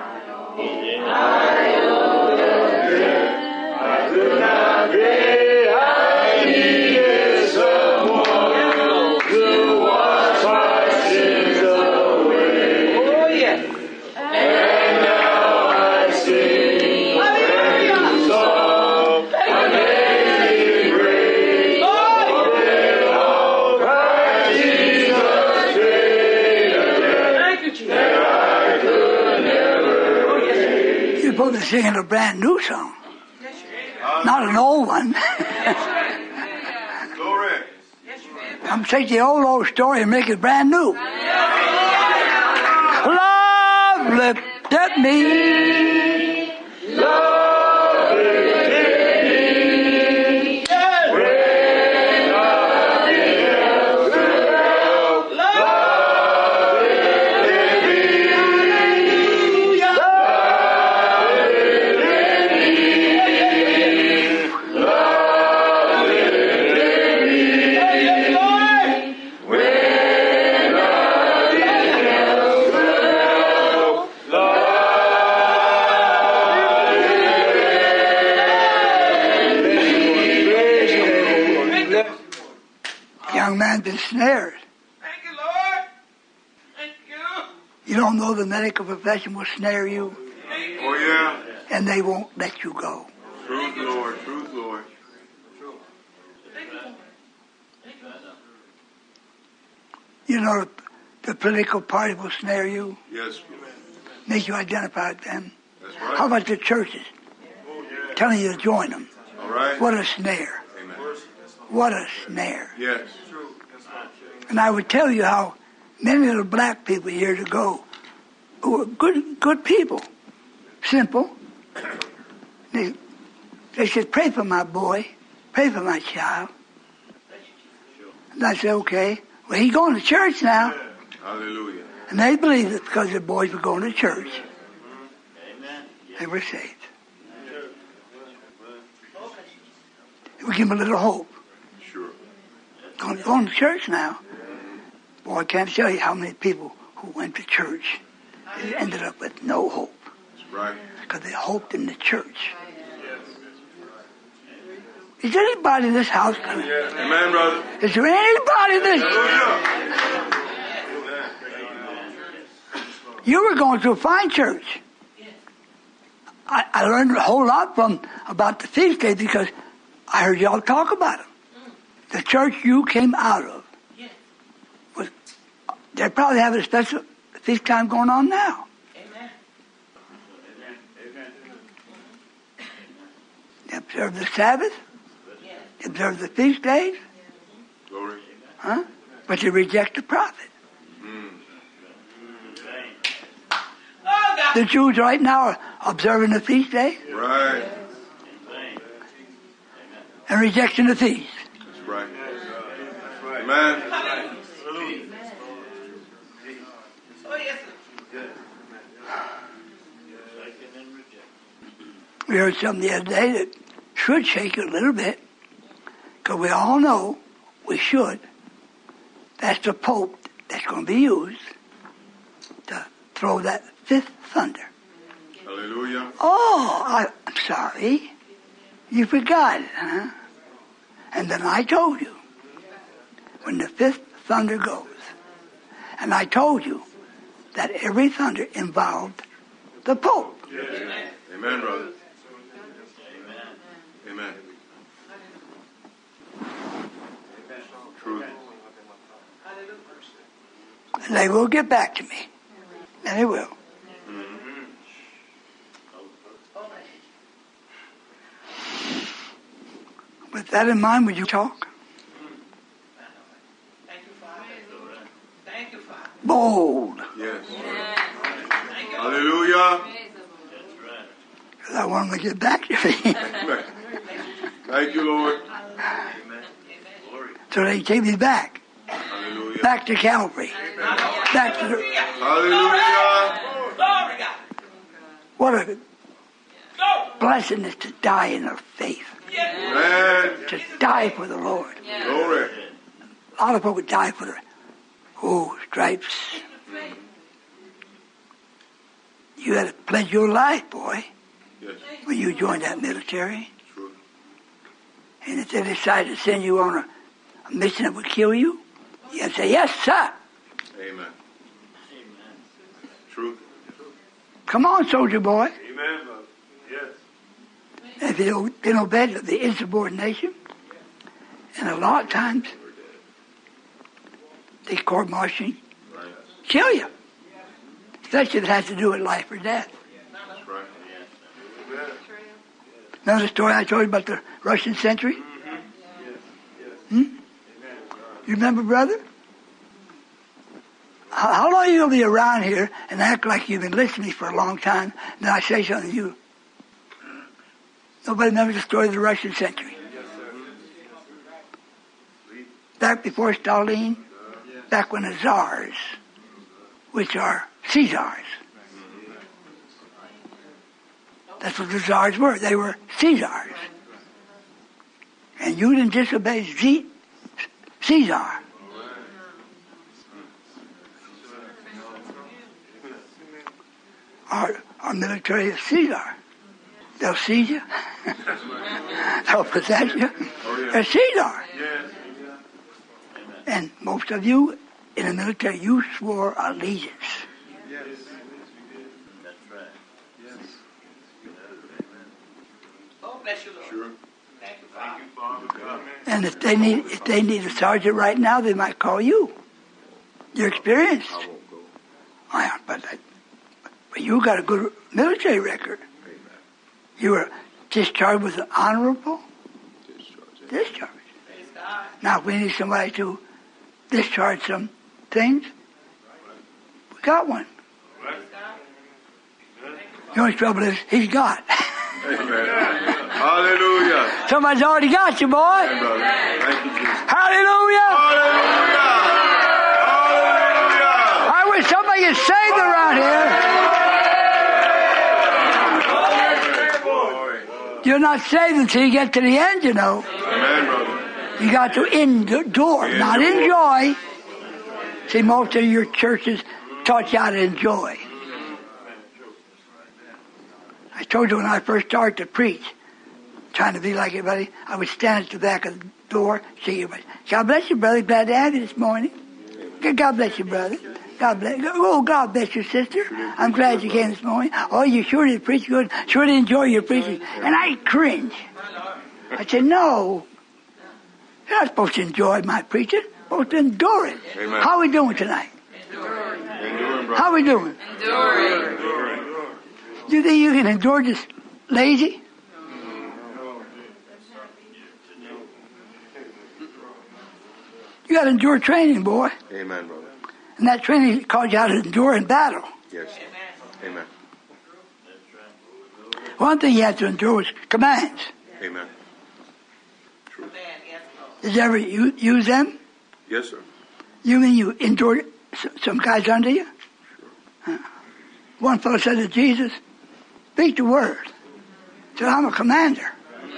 C: You're supposed to sing a brand new song, not an old one.
A: Glory.
C: I'm taking the old story and make it brand new. Love lifted me. Love lifted me. When nothing else could help. Love lifted me. Love lifted me. When nothing else could help. Young man been snared.
B: Thank you, Lord. Thank you.
C: You don't know the medical profession will snare you,
A: Oh, yeah.
C: and they won't let you go.
A: Truth, Lord. Truth, Lord.
C: You know the political party will snare you,
A: Yes.
C: make you identify with them.
A: That's
C: How
A: right.
C: about the churches telling you to join them?
A: All right.
C: What a snare.
A: Amen.
C: What a snare.
A: Yes.
C: And I would tell you how many of the black people years ago who were good people, simple. They said, pray for my boy, pray for my child. And I said, okay. Well, he's going to church now.
A: Hallelujah.
C: And they believed it because their boys were going to church. They were saved. We give them a little hope.
A: Sure.
C: Going to church now. Boy, I can't tell you how many people who went to church ended up with no hope.
A: That's right.
C: Because they hoped in the church. Is anybody in this house?
A: Amen, brother.
C: Is there anybody in this? You were going to a fine church. I learned a whole lot about the feast days because I heard y'all talk about them. The church you came out of, they're probably having a special feast time going on now.
B: Amen.
C: They observe the Sabbath. They observe the feast days.
A: Glory.
C: Huh? But they reject the prophet.
B: Oh, God.
C: The Jews right now are observing the feast day
A: Right.
C: and rejecting the feast.
A: That's right. Amen.
B: Oh, yes.
C: We heard something the other day that should shake you a little bit, because we all know we should. That's the Pope that's going to be used to throw that fifth thunder.
A: Hallelujah.
C: Oh, I'm sorry. You forgot it, huh? And then I told you, when the fifth thunder goes, and I told you that every thunder involved the Pope.
A: Yes. Amen, brother. Amen. Truth.
C: And they will get back to me. And they will. With that in mind, would you talk?
B: Thank you, Father. Thank you, Father.
C: Bold.
A: Yes. Hallelujah.
C: Because I want them to get back to me.
A: Amen. Thank you, Lord.
C: So they take me back.
A: Hallelujah.
C: Back to Calvary. Back to the...
A: Hallelujah.
B: Glory, God.
C: What a
B: Go.
C: blessedness to die in our faith.
A: Amen.
C: To die for the Lord.
A: Glory.
C: A lot of people die for the stripes. You had to pledge your life, boy,
A: Yes.
C: when you joined that military.
A: True.
C: And if they decided to send you on a mission that would kill you, you had to say, yes, sir.
A: Amen. Truth.
C: Come on, soldier boy.
A: Amen, brother. Yes.
C: If they didn't obey the insubordination, and a lot of times they court-martial you,
A: Right.
C: kill you. Especially if it has to do with life or death.
A: That's right.
C: Remember the story I told you about the Russian sentry? You remember, brother? How long are you going to be around here and act like you've been listening to me for a long time, and then I say something to you? Nobody remembers the story of the Russian sentry? Back before Stalin, back when the Tsars, which are Caesars. That's what the Tsars were. They were Caesars. And you didn't disobey Caesar. Our military is Caesar. They'll seize you. They'll possess you. They're Caesar. And most of you in the military, you swore allegiance.
B: Oh, bless you, Lord.
A: Sure.
B: Thank you, Father.
C: And if they need a sergeant right now, they might call you. You're experienced.
A: I won't go.
C: Yeah, but you got a good military record.
A: Amen.
C: You were discharged with an honorable discharge.
B: Praise God.
C: Now, if we need somebody to discharge some things, we got one.
B: Praise God.
C: The only trouble is he's got.
A: Amen. Hallelujah.
C: Somebody's already got you, boy.
A: Amen, brother. Thank you, Jesus.
C: Hallelujah.
A: Hallelujah. Hallelujah.
C: I wish somebody is saved around here. You're not saved until you get to the end, you know.
A: Amen, brother.
C: You got to endure, not enjoy. See, most of your churches taught you how to enjoy. I told you when I first started to preach, trying to be like everybody, I would stand at the back of the door, shake everybody. God bless you, brother. Glad to have you this morning. God bless you, brother. God bless. Oh, God bless you, sister. I'm glad you came this morning. Oh, you sure did preach good. Sure did enjoy your preaching. And I cringe. I said, no. You're not supposed to enjoy my preaching. You're supposed to endure it.
A: Amen.
C: How are we doing tonight? How are we doing?
B: Enduring.
C: Do you think you can endure just lazy? You got to endure training, boy.
A: Amen, brother.
C: And that training calls you how to endure in battle.
A: Yes. Amen.
C: One thing you have to endure is commands.
A: Amen.
C: Did you ever use them?
A: Yes, sir.
C: You mean you endured some guys under you? One fellow said to Jesus, speak the word. He said, I'm a commander.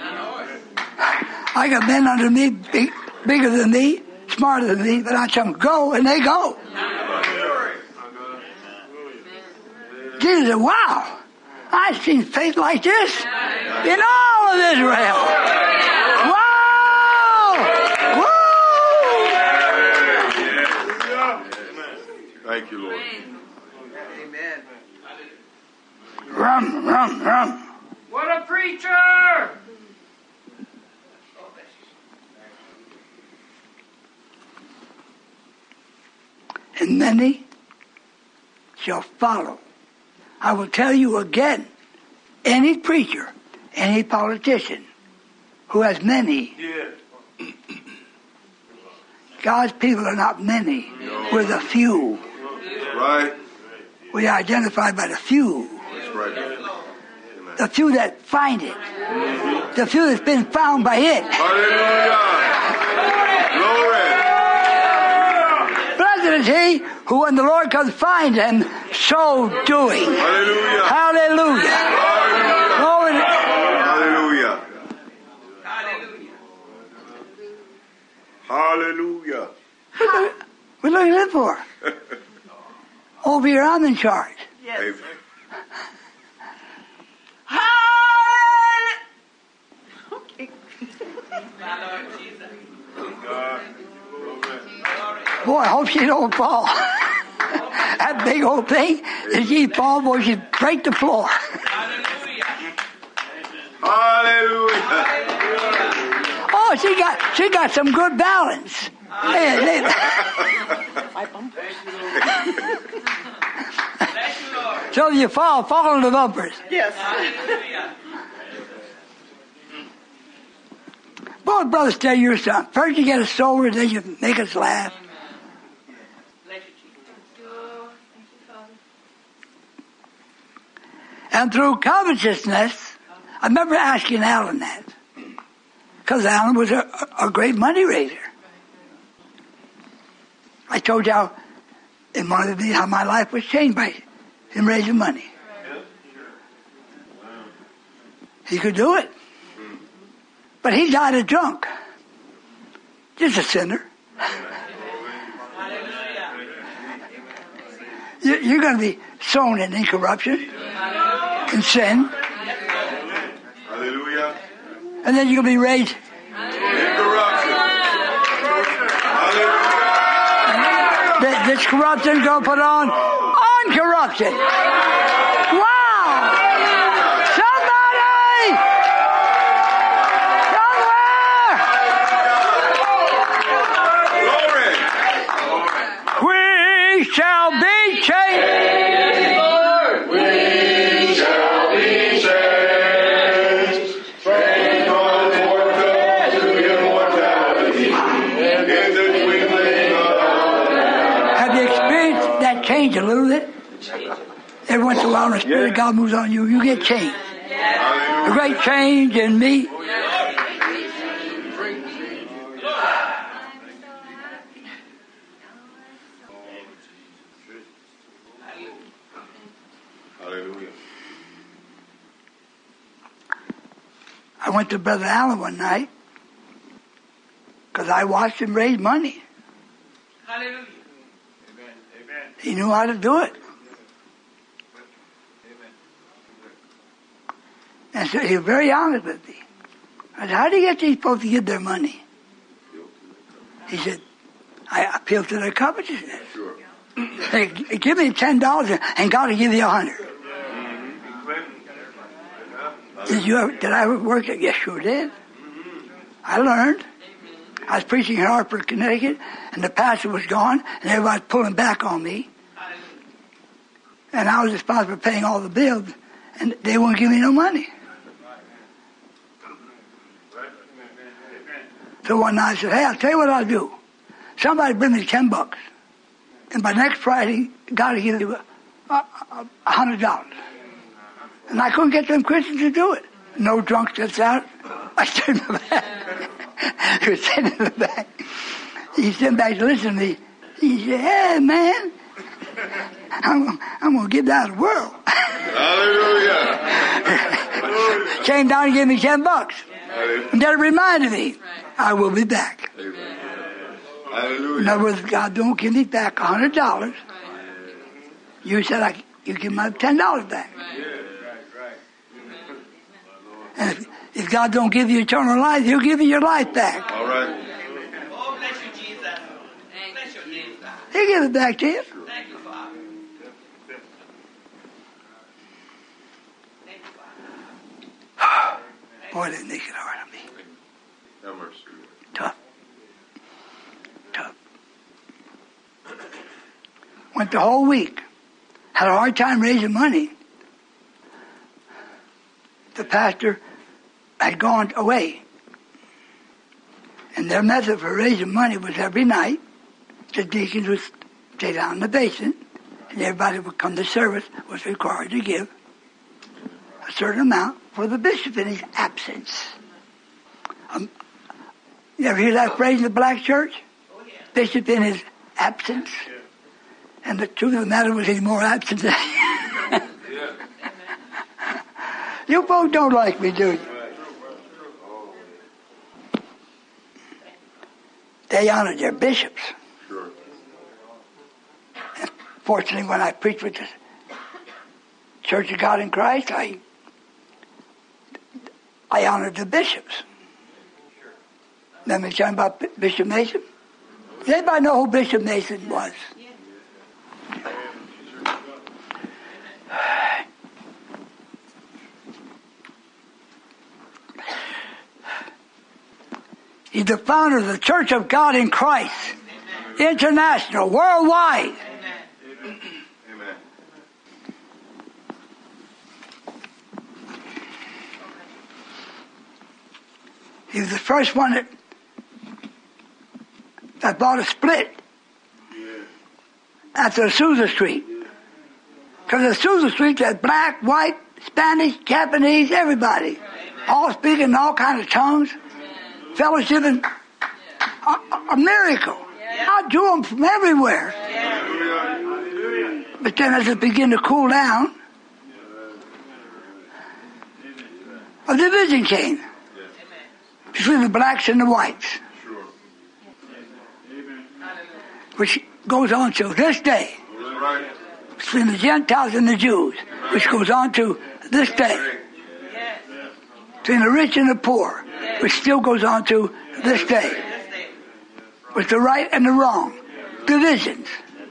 C: I got men under me, bigger than me, smarter than me, but I tell them, go, and they go. Jesus said, wow, I've seen faith like this in all of Israel. Wow! Woo!
A: Thank you, Lord.
B: Amen.
C: Rum, rum, rum.
B: What a preacher!
C: And many shall follow. I will tell you again, any preacher, any politician who has many, God's people are not many. We're the few.
A: Right.
C: We are identified by the few.
A: That's right.
C: The few that find it. The few that's been found by it.
A: Hallelujah. Glory.
C: Blessed is he who, when the Lord comes, find him so doing.
A: Hallelujah.
C: Hallelujah. Glory to-
A: Hallelujah. Hallelujah.
C: What are you looking for? Over here, I'm in charge.
A: Amen.
C: Boy, I hope she don't fall. That big old thing, if she fall, boy, she'd break the floor.
A: Hallelujah.
C: Oh, she got some good balance. So if you fall on the bumpers.
B: Yes.
C: Boy, brothers, tell you something. First you get us sober, then you make us laugh. And through covetousness, I remember asking Alan that. Because Alan was a great money raiser. I told you how, in one of the how my life was changed by him raising money. He could do it. But he died a drunk. Just a sinner. You're going to be sown in incorruption, in sin.
A: Hallelujah.
C: And then you're going to be raised.
A: Incorruption. Hallelujah.
C: This corruption is going to put on uncorruption. Wow! Somebody! Somewhere!
A: Glory.
C: We shall be changed.
A: We shall be changed. Straight on forth to immortality. In the twinkling of
C: Have you experienced that change a little bit? Every once in a while, when the Spirit of God moves on you, you get changed. A great change in me.
A: Hallelujah.
C: I went to Brother Allen one night because I watched him raise money.
B: Hallelujah.
C: He knew how to do it. And so he was very honest with me. I said, how do you get these folks to give their money? He said, I appeal to their covetousness.
A: Sure.
C: They give me $10 and God will give you 100. Did I ever work it? Yes, sure did. I learned. I was preaching in Hartford, Connecticut, and the pastor was gone, and everybody was pulling back on me. And I was responsible for paying all the bills, and they wouldn't give me no money. So one night I said, hey, I'll tell you what I'll do. Somebody bring me $10. And by next Friday, God will give you $100. And I couldn't get them Christians to do it. No drunk sits out. I stood in the back. He was sitting in the back. He sitting back to listen to me. He said, hey, man, I'm going to give that a whirl.
A: Hallelujah.
C: Came down and gave me $10. And that reminded me, I will be back.
A: Amen. Hallelujah.
C: In other words, God don't give me back $100. You said you give me $10 back. And if God don't give you eternal life, He'll give you your life back.
A: All right.
B: Oh, bless you, Jesus. Bless your name, God.
C: He'll give it back to you.
B: Thank you, Father. Thank you, Father.
C: Boy, that make it hard on me.
A: Have mercy.
C: Tough. Went the whole week. Had a hard time raising money. The pastor had gone away. And their method for raising money was every night, the deacons would stay down in the basement, and everybody would come to service, was required to give a certain amount for the bishop in his absence. You ever hear that phrase in the black church? Bishop in his absence. And the truth of the matter was he's more absent than you folks don't like me, do you? They honored their bishops.
A: Sure.
C: And fortunately, when I preached with the Church of God in Christ, I honored the bishops. Let me tell you about Bishop Mason. Does anybody know who Bishop Mason was? He's the founder of the Church of God in Christ. International, worldwide.
A: Amen.
C: He was the first one that bought a split at the Azusa Street. Because Azusa Street had black, white, Spanish, Japanese, everybody. All speaking all kinds of tongues. Fellowshipping. A miracle. I drew them from everywhere. But then as it began to cool down, a division came between the blacks and the whites, which goes on to this day, between the Gentiles and the Jews, which goes on to this day, between the rich and the poor, which still goes on to this day, with the right and the wrong, divisions.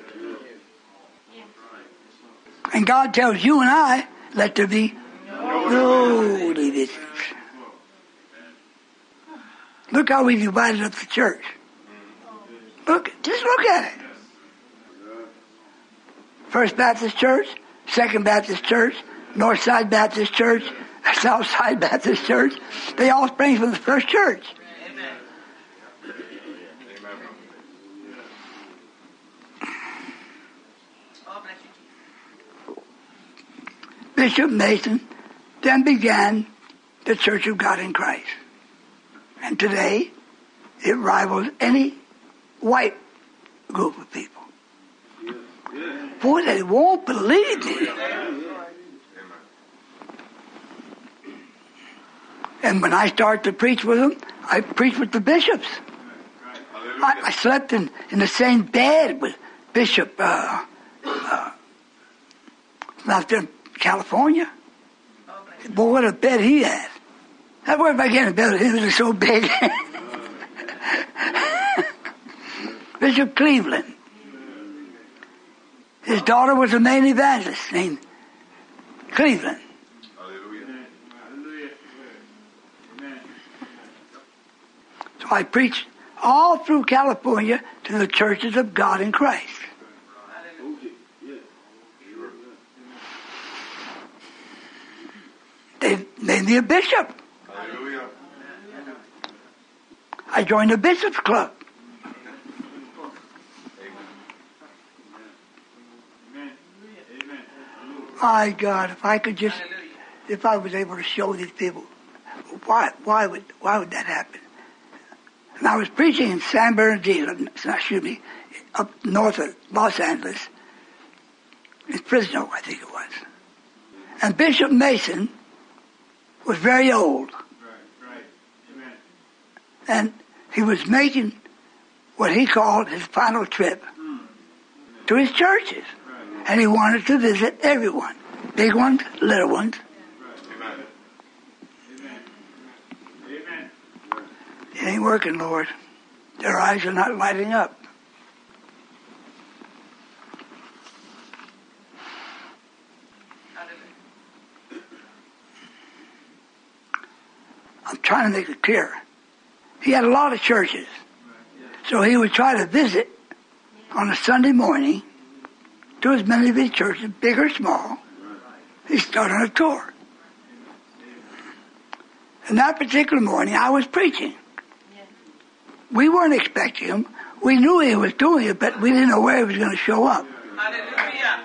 C: And God tells you and I, let there be no divisions. Look how we divided up the church. Just look at it. First Baptist Church, Second Baptist Church, North Side Baptist Church, South Side Baptist Church. They all sprang from the first church.
B: Amen.
C: Bishop Mason then began the Church of God in Christ. And today, it rivals any white group of people. Boy, they won't believe me. And when I start to preach with them, I preach with the bishops. I slept in the same bed with Bishop out there in California. Boy, what a bed he had. That word back in the building, it was so big. Bishop Cleveland. His daughter was a main evangelist named Cleveland. So I preached all through California to the churches of God in Christ. They made me a bishop. I joined the Bishop's Club. My God, if I was able to show these people, why would that happen? And I was preaching in San Bernardino, up north of Los Angeles, in Fresno, I think it was. And Bishop Mason was very old.
A: Right. Amen.
C: And he was making what he called his final trip to his churches.
A: Right.
C: And he wanted to visit everyone, big ones, little ones.
A: Right. Amen. Amen.
C: It ain't working, Lord. Their eyes are not lighting up. I'm trying to make it clear. He had a lot of churches. So he would try to visit on a Sunday morning to as many of his churches, big or small. He started on a tour. And that particular morning, I was preaching. We weren't expecting him. We knew he was doing it, but we didn't know where he was going to show up.
B: Hallelujah.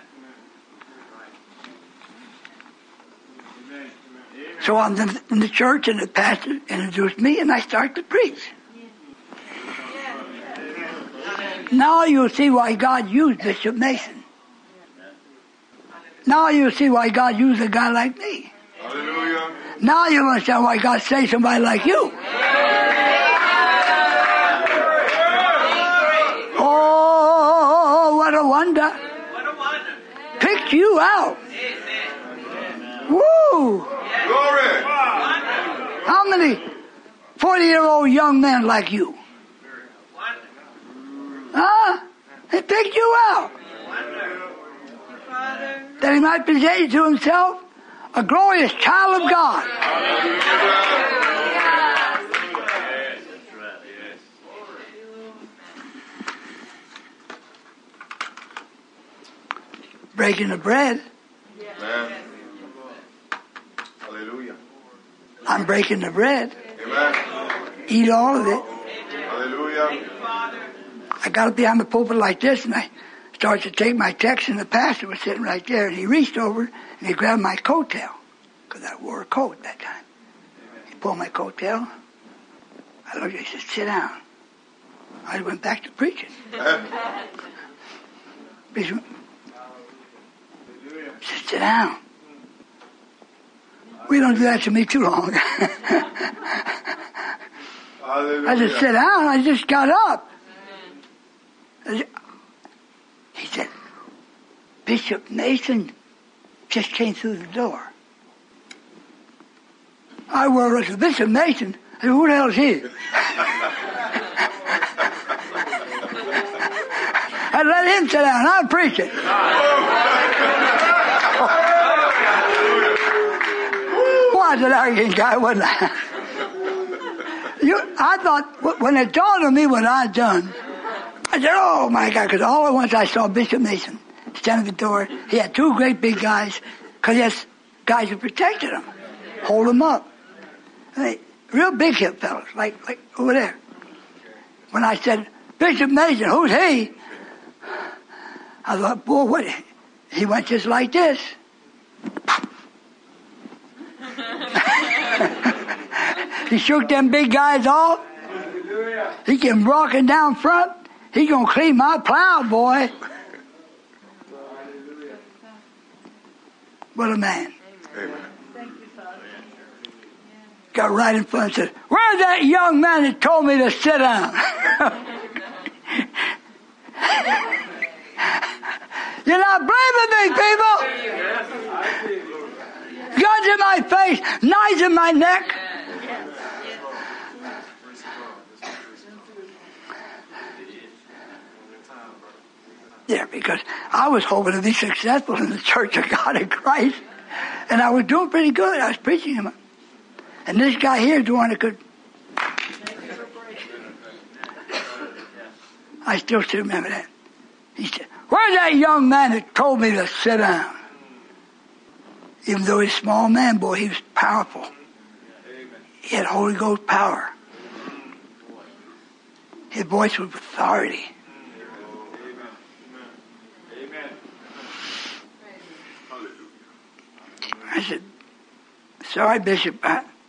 C: So I'm in the church, and the pastor introduced me, and I started to preach. Now you'll see why God used Bishop Mason. Now you'll see why God used a guy like me.
A: Hallelujah.
C: Now you'll understand why God saved somebody like you. Oh, what a wonder.
B: What a wonder.
C: Picked you out.
B: Amen.
C: Woo!
A: Glory.
C: How many 40-year-old young men like you? Huh? He picked you out. That he might present you to himself a glorious child of God. Breaking the bread.
A: Amen. Hallelujah.
C: I'm breaking the bread.
A: Amen.
C: Eat all of it.
A: Hallelujah.
C: I got up behind the pulpit like this, and I started to take my text, and the pastor was sitting right there, and he reached over and he grabbed my coattail, because I wore a coat that time. He pulled my coattail. I looked at him, he said, "Sit down." I went back to preaching. Bishop said, "Sit down." We don't do that to me too long. I just sat down. I just got up. He said, "Bishop Mason just came through the door." I whirled up to Bishop Mason. I said, "Who the hell is he?" I let him sit down. I'm preaching. Was an arrogant guy, wasn't I? I thought, when it dawned on me what I'd done, I said, "Oh my God," because all at once I saw Bishop Mason standing at the door. He had two great big guys, because he has guys who protected him, hold him up. Real big hip fellas, like over there. When I said, "Bishop Mason, who's he?" I thought, boy, what? He went just like this. He shook them big guys off. He came rocking down front. He gonna clean my plow, boy. What a man.
A: Amen.
C: Got right in front and said, "Where's that young man that told me to sit down?" You're not blaming me, people. Guns in my face, knives in my neck. there because I was hoping to be successful in the Church of God in Christ. And I was doing pretty good. I was preaching him. And this guy here is the one that could. I still remember that. He said, "Where's that young man that told me to sit down?" Even though he's a small man, boy, he was powerful. He had Holy Ghost power. His voice was authority. I said, "Sorry, Bishop,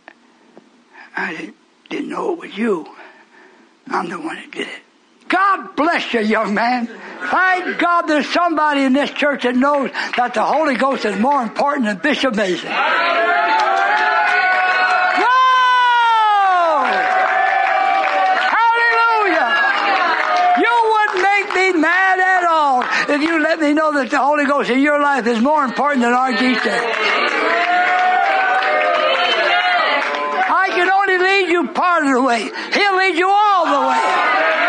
C: I didn't know it was you. I'm the one that did it." God bless you, young man. Thank God there's somebody in this church that knows that the Holy Ghost is more important than Bishop Mason. Whoa! Hallelujah! You wouldn't make me mad at all if you let me know that the Holy Ghost in your life is more important than R.G. said. I can only lead you part of the way. He'll lead you all the way.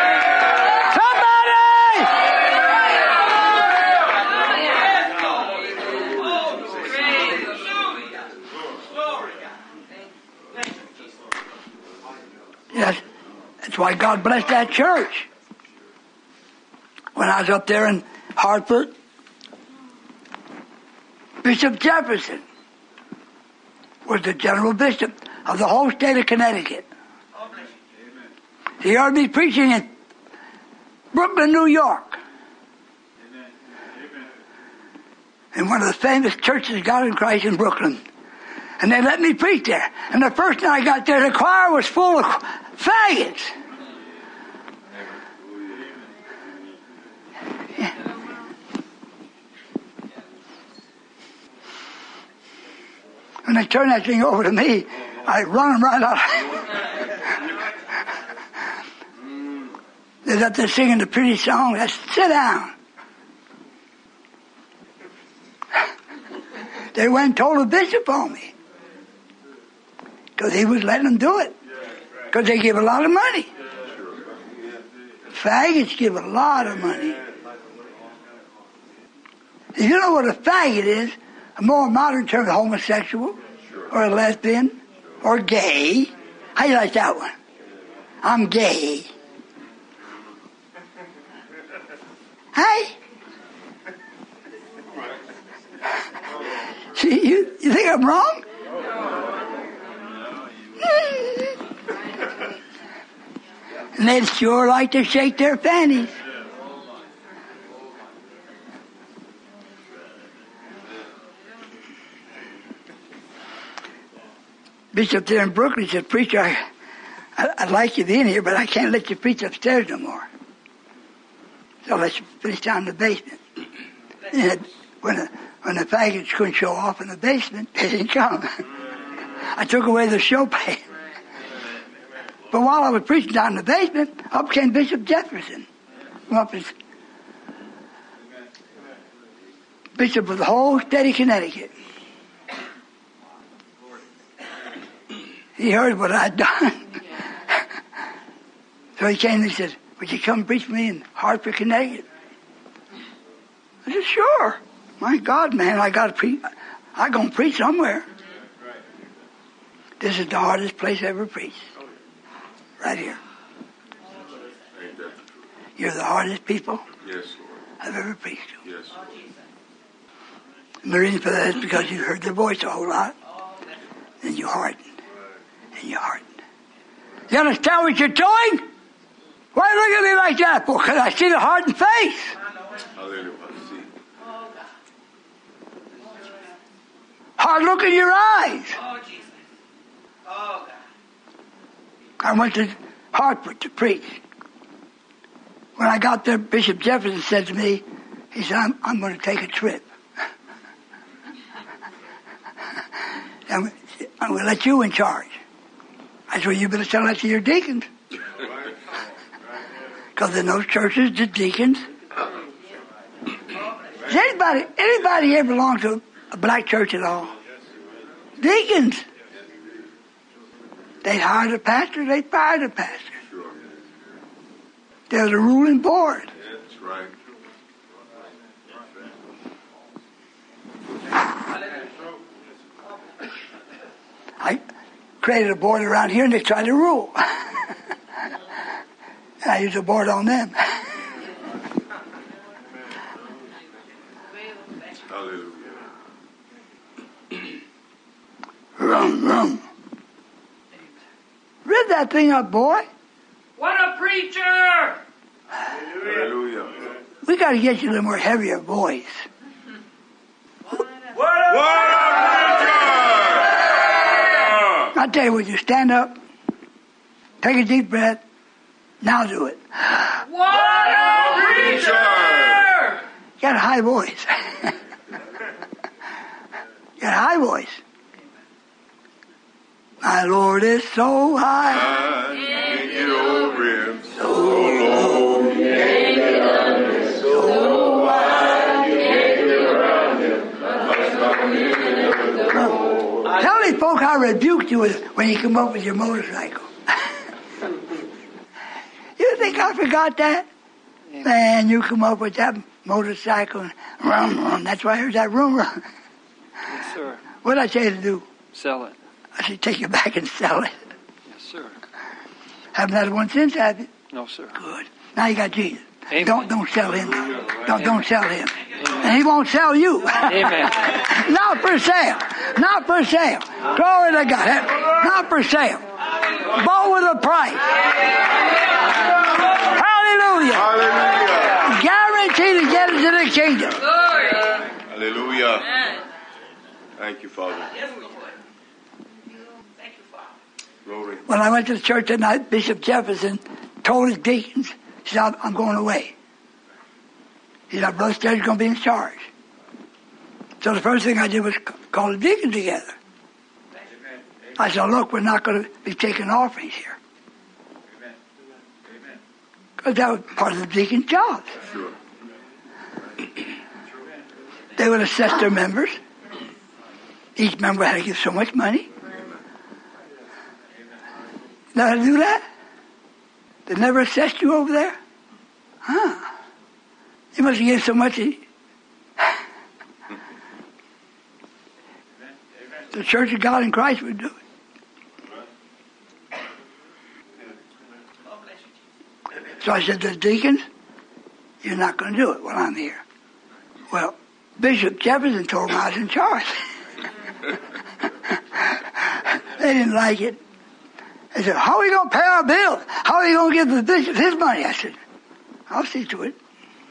C: Yes, that's why God blessed that church. When I was up there in Hartford, Bishop Jefferson was the general bishop of the whole state of Connecticut. He heard me preaching in Brooklyn, New York. In one of the famous churches of God in Christ in Brooklyn. And they let me preach there. And the first night I got there, the choir was full of faggots. Yeah. When they turned that thing over to me, I run right out. They're up there singing the pretty song. I said, "Sit down." They went and told the bishop on me. Because he was letting them do it. Because they give a lot of money. Faggots give a lot of money. If you know what a faggot is, a more modern term, a homosexual, or a lesbian, or gay. How do you like that one? I'm gay. Hey? See, you think I'm wrong? And they'd sure like to shake their fannies. Bishop there in Brooklyn said, "Preacher, I'd like you to be in here, but I can't let you preach upstairs no more. So I'll let you finish down in the basement." And when the faggots couldn't show off in the basement, they didn't come. I took away the show pay. But while I was preaching down in the basement, up came Bishop Jefferson. Up as Bishop of the whole state of Connecticut. He heard what I'd done. So he came and he said, "Would you come preach for me in Hartford, Connecticut?" I said, "Sure. My God, man, I got to preach. I'm going to preach somewhere." This is the hardest place I ever preached. Right here. You're the hardest people I've ever preached to.
A: Yes.
C: And the reason for that is because you heard their voice a whole lot. And you hardened. And you hardened. You understand what you're doing? Why look at me like that for? Because I see the hardened face. Hard look in your eyes. I went to Hartford to preach. When I got there, Bishop Jefferson said to me, he said, I'm going to take a trip. I'm going to let you in charge. I said, well, you better tell that to your deacons. Because in those churches, the deacons. Does anybody here belong to a black church at all? Deacons. They'd hire the pastor, they'd fire the pastor. There's a ruling board.
A: That's right.
C: I created a board around here and they tried to rule. And I used a board on them.
A: Hallelujah.
C: Rum. Read that thing up, boy.
B: What a preacher!
A: Hallelujah.
C: We got to get you a little more heavier voice.
A: What
C: I tell you what, you stand up, take a deep breath, now do it.
B: What a preacher!
C: You got a high voice. You got a high voice. My Lord is so high.
A: I can't get over him.
C: So low. So wide. Tell these folk I rebuked you when you come up with your motorcycle. You think I forgot that? Man, you come up with that motorcycle and rum. That's why I heard that rum.
E: Yes, sir.
C: What did I tell you to do?
E: Sell it.
C: I said take it back and sell it.
E: Yes, sir.
C: Haven't had one since, have you?
E: No, sir.
C: Good. Now you got Jesus.
E: Amen.
C: Don't sell him. Don't sell him. And he won't sell you.
E: Amen.
C: Not for sale. Not for sale. Glory to God. Not for sale. Bought with a price. Hallelujah.
A: Hallelujah.
C: Guaranteed to get into the kingdom.
A: Hallelujah. Thank you, Father. Glory.
C: When I went to the church that night, Bishop Jefferson told his deacons, he said, I'm going away. He said, Brother Stead's going to be in charge. So the first thing I did was call the deacons together. I said, look, we're not going to be taking offerings here. Because that was part of the deacon's job.
A: Sure.
C: They would assess their members. Each member had to give so much money. Know how to do that? They never assessed you over there? Huh. You must have given so much. The Church of God in Christ would do it. So I said to the deacons, you're not going to do it while I'm here. Well, Bishop Jefferson told me I was in charge. They didn't like it. They said, how are we going to pay our bills? How are you going to give the bishop his money? I said, I'll see to it.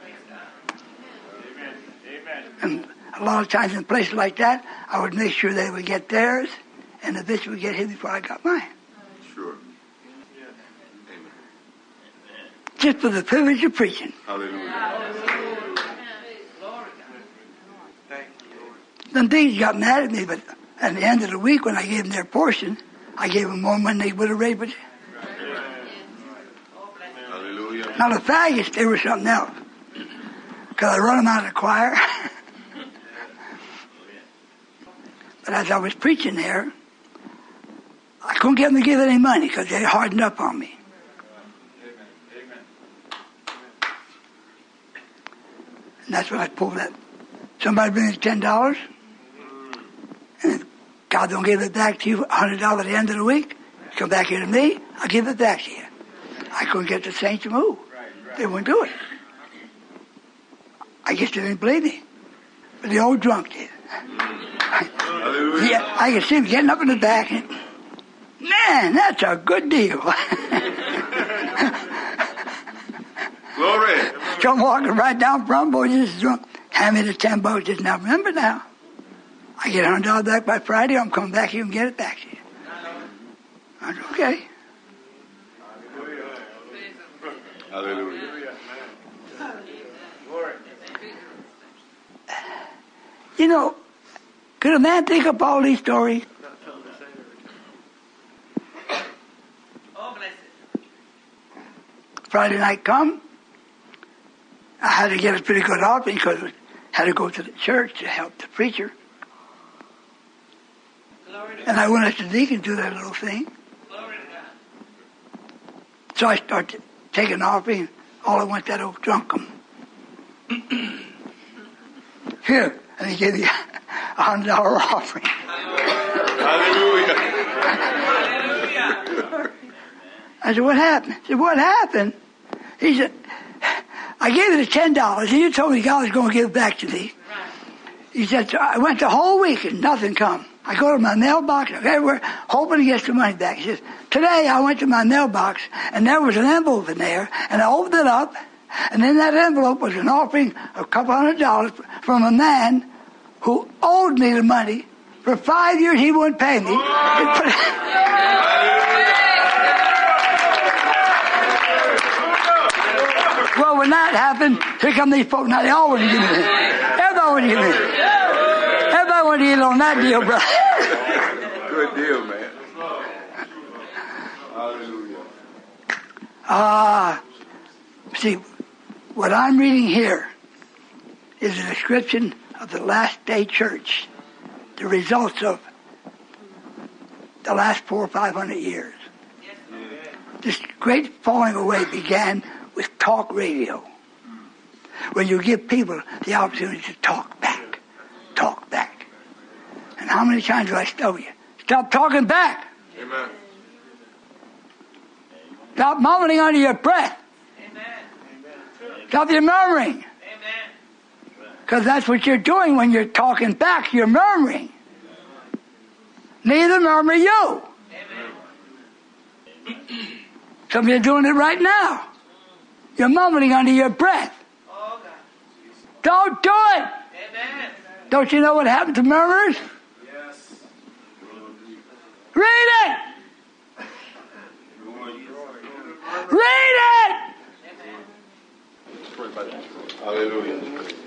C: And a lot of times in places like that, I would make sure they would get theirs and the bishop would get his before I got mine.
A: Sure.
C: Just for the privilege of preaching.
A: Hallelujah.
C: Them things got mad at me, but at the end of the week when I gave them their portion, I gave them more money they would have raised.
A: Hallelujah.
C: Now the faggots, they were something else. Because I run them out of the choir. But as I was preaching there, I couldn't get them to give any money because they hardened up on me. And that's when I pulled that. Somebody brings $10, and if God don't give it back to you, $100 at the end of the week, come back here to me, I'll give it back to you. I couldn't get the saints to move. They wouldn't do it. I guess they didn't believe me. But the old drunk did.
A: Hallelujah.
C: Yeah, I could see him getting up in the back and, man, that's a good deal.
A: Glory.
C: Come walking right down front, boy, just drunk. Hand me the $10 just now. Remember now, I get $100 back by Friday, I'm coming back here and get it back to you. I said, okay.
A: Hallelujah.
C: You know, could a man think up all these stories? Friday night come, I had to get a pretty good offering because I had to go to the church to help the preacher. And I went as the deacon to that little thing. So I started taking offering. All I want that old drunk 'em. Here, and he gave me $100 offering.
A: Hallelujah.
C: I said, what happened? He said, what happened? He said, I gave it $10, and you told me God was going to give it back to me. He said, so I went the whole week and nothing come. I go to my mailbox, everywhere, hoping to get some money back. He says, today I went to my mailbox, and there was an envelope in there, and I opened it up, and in that envelope was an offering of a couple $100 from a man who owed me the money. For 5 years he wouldn't pay me. Well, when that happened, here come these folks. Now they all want to give me this. Everybody want to give me this. Everybody want to get on that deal, brother.
A: Good deal, man. Hallelujah.
C: See, what I'm reading here is a description of the last day church, the results of the last 400 or 500 years. This great falling away began with talk radio, when you give people the opportunity to talk back. Talk back. And how many times do I tell you? Stop talking back.
A: Amen.
C: Stop mumbling under your breath. Stop your murmuring. Because that's what you're doing when you're talking back. You're murmuring. Neither murmur you. Some of you are doing it right now. You're mumbling under your breath. Don't do it. Don't you know what happened to murmurers?
A: Yes.
C: Read it. Read it.
A: Hallelujah.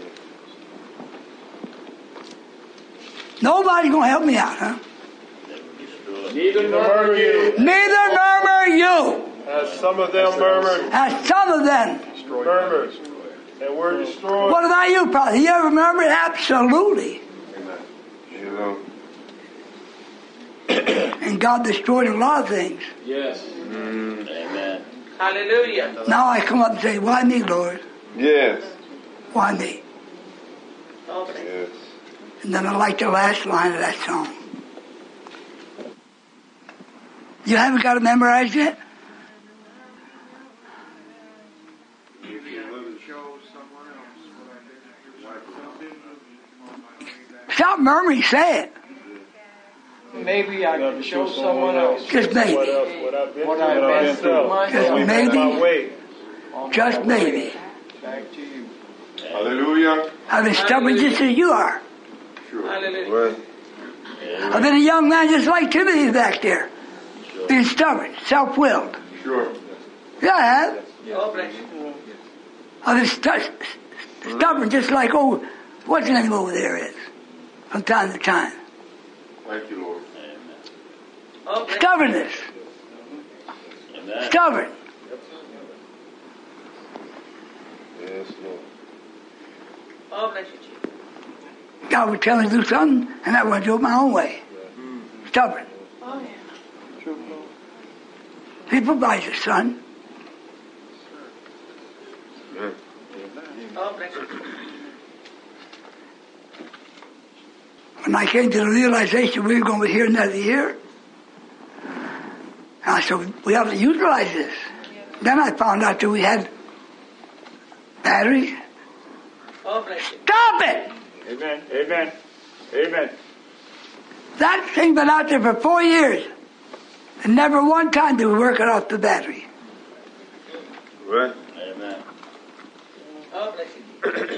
C: Nobody's going to help me out, huh?
F: Neither murmur you,
C: Neither murmur you.
F: as some of them murmured,
C: As some of them.
F: murmured, and were destroyed.
C: What about you, brother? You ever murmur? Absolutely.
A: Amen.
C: And God destroyed a lot of things.
B: Yes. Amen. Hallelujah.
C: Now I come up and say, why me, Lord?
A: Yes.
C: Why me?
A: Yes.
C: And then I like the last line of that song. You haven't got it memorized yet? Stop murmuring, say it.
E: Maybe I can show someone else.
C: Just maybe.
F: What I've been through.
C: Just maybe.
F: My way.
C: Just maybe.
E: Back to you.
A: Hallelujah.
C: I've been stubborn just as you are.
A: Sure.
B: Hallelujah.
A: Well,
C: I've been a young man just like Timothy back there. Being stubborn, self-willed.
A: sure.
C: Yeah, I have.
B: Oh, bless you.
C: I've been stubborn just like, what's the name over there is? From time to time.
A: Thank you, Lord.
B: Oh, bless you.
C: Stubbornness. Stubborn.
A: Yes, Lord.
B: Oh, bless you, Jesus.
C: God would tell me to do something, and I want to do it my own way. Stubborn.
B: Oh, yeah.
C: He provides a son.
A: Amen.
B: Oh, bless you.
C: When I came to the realization we were going to be here another year, and I said, we have to utilize this. Then I found out that we had batteries.
B: Oh, bless you.
C: Stop it!
F: Amen. Amen. Amen.
C: That thing been out there for 4 years. And never one time did we work it off the battery.
A: Right.
B: Amen. Oh, bless you.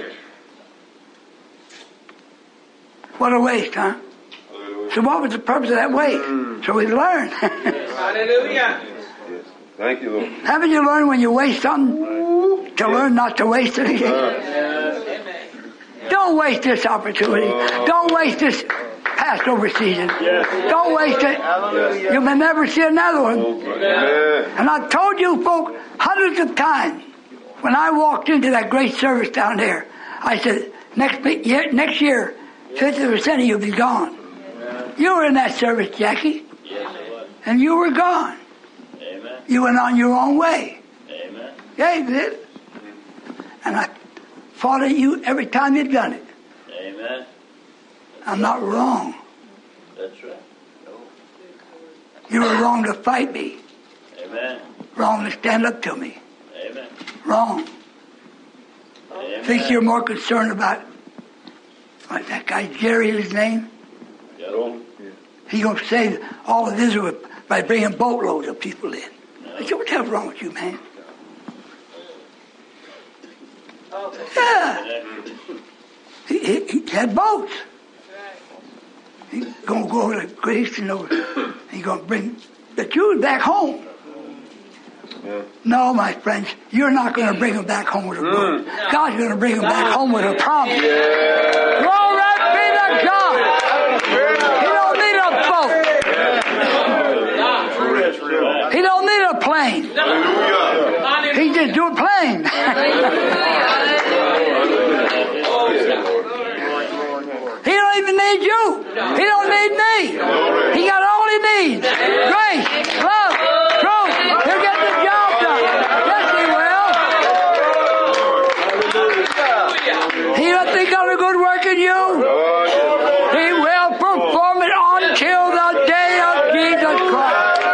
C: What a waste, huh?
A: Hallelujah.
C: So what was the purpose of that waste? So we learn.
B: Hallelujah.
A: Yes. Thank you, Lord.
C: Haven't you learned when you waste something to learn not to waste it again?
B: Amen.
C: Don't waste this opportunity. Don't waste this Passover season. Don't waste it. You may never see another one.
A: Amen.
C: And I've told you folk hundreds of times, when I walked into that great service down there, I said, next year, 50% of you will be gone. You were in that service, Jackie.
B: Yes, it was.
C: And you were gone.
B: Amen.
C: You went on your own way.
B: Amen.
C: Yeah, you did. And I fought at you every time you'd done it.
B: Amen.
C: I'm not wrong.
B: That's right. No.
C: You were wrong to fight me.
B: Amen.
C: Wrong to stand up to me.
B: Amen.
C: Wrong.
B: Amen.
C: Think you're more concerned about like that guy Jerry, his name?
B: Yeah.
C: He gonna save all of Israel by bringing boatloads of people in. I said, what the hell's wrong with you, man? Yeah. He had boats. He's gonna go over to Greece and over. He's gonna bring the Jews back home. No, my friends, you're not going to bring them back home with a boat. God's going to bring them back home with a promise. Glory be to God. He don't need a boat. He don't need a plane. He just do a plane. He don't even need you. He don't need me. He got all he needs. Grace, love, truth. He'll get the job done. Yes, he will. He don't think got a good work in you. He will perform it until the day of Jesus Christ.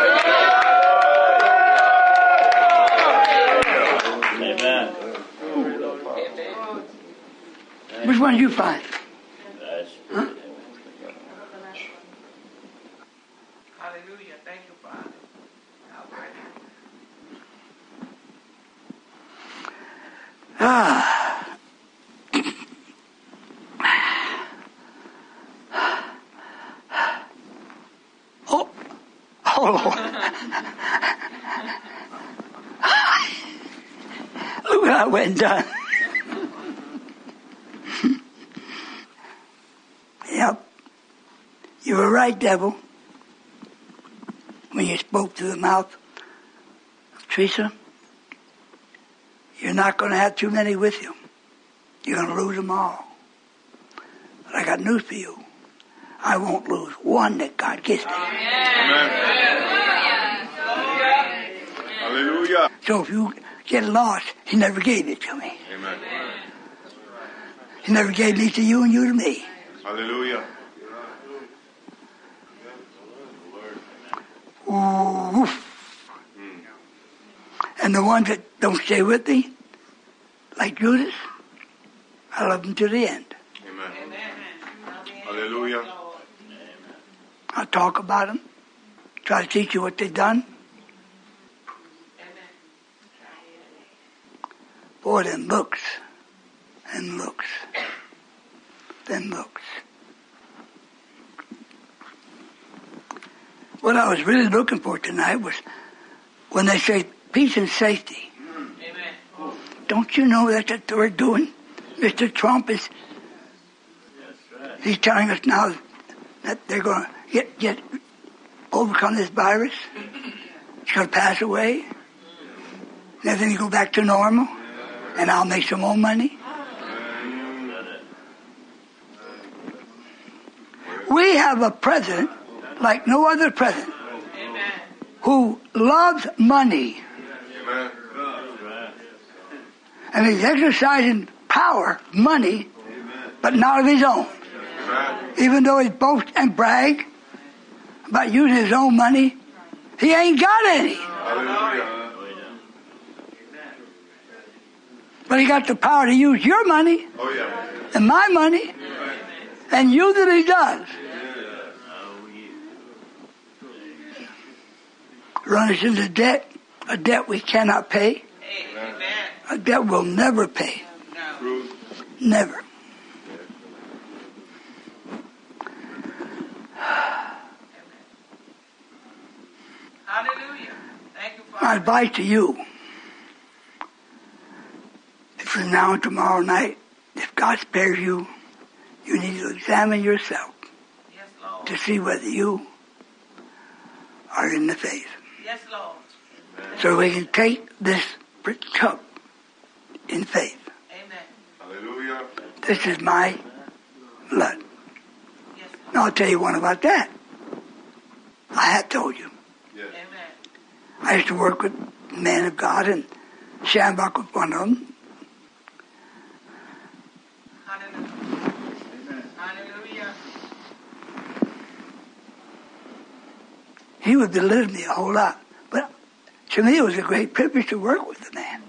B: Amen.
C: Which one did you find? Huh?
E: Hallelujah. Thank you, Father.
C: Look what I went and done. Yep. You were right, devil, when you spoke through the mouth of Teresa. You're not going to have too many with you. You're going to lose them all. But I got news for you. I won't lose one that God gives me.
A: Amen. Hallelujah.
C: So if you get lost, He never gave it to me.
A: Amen.
C: He never gave me to you and you to me.
A: Hallelujah.
C: Ooh. And the ones that don't stay with me, like Judas, I love them to the end.
A: Amen. Hallelujah.
C: I'll talk about them, try to teach you what they've done. Boy, them looks. What I was really looking for tonight was when they say peace and safety.
E: Amen.
C: Don't you know that's what we're doing? Mr. Trump he's telling us now that they're going to get overcome this virus. It's going to pass away. And then you go back to normal. And I'll make some more money. We have a president like no other president who loves money. And he's exercising power, money, but not of his own. Even though he boasts and brag about using his own money, he ain't got any. But he got the power to use your money and my money and use it he does. Run us into debt, a debt we cannot pay, a debt we'll never pay. Never.
E: Hallelujah. Thank you, Father.
C: My advice to you, from now and tomorrow night, if God spares you, you need to examine yourself to see whether you are in the faith.
E: Yes, Lord.
C: So we can take this cup in faith.
E: Amen.
A: Hallelujah.
C: This is my blood.
E: Yes, Lord.
C: Now I'll tell you one about that. I have told you.
A: Yes.
E: Amen.
C: I used to work with men of God, and Shambach was one of them.
E: Hallelujah. Hallelujah.
C: he would belittle me a whole lot. But to me, it was a great privilege to work with the man.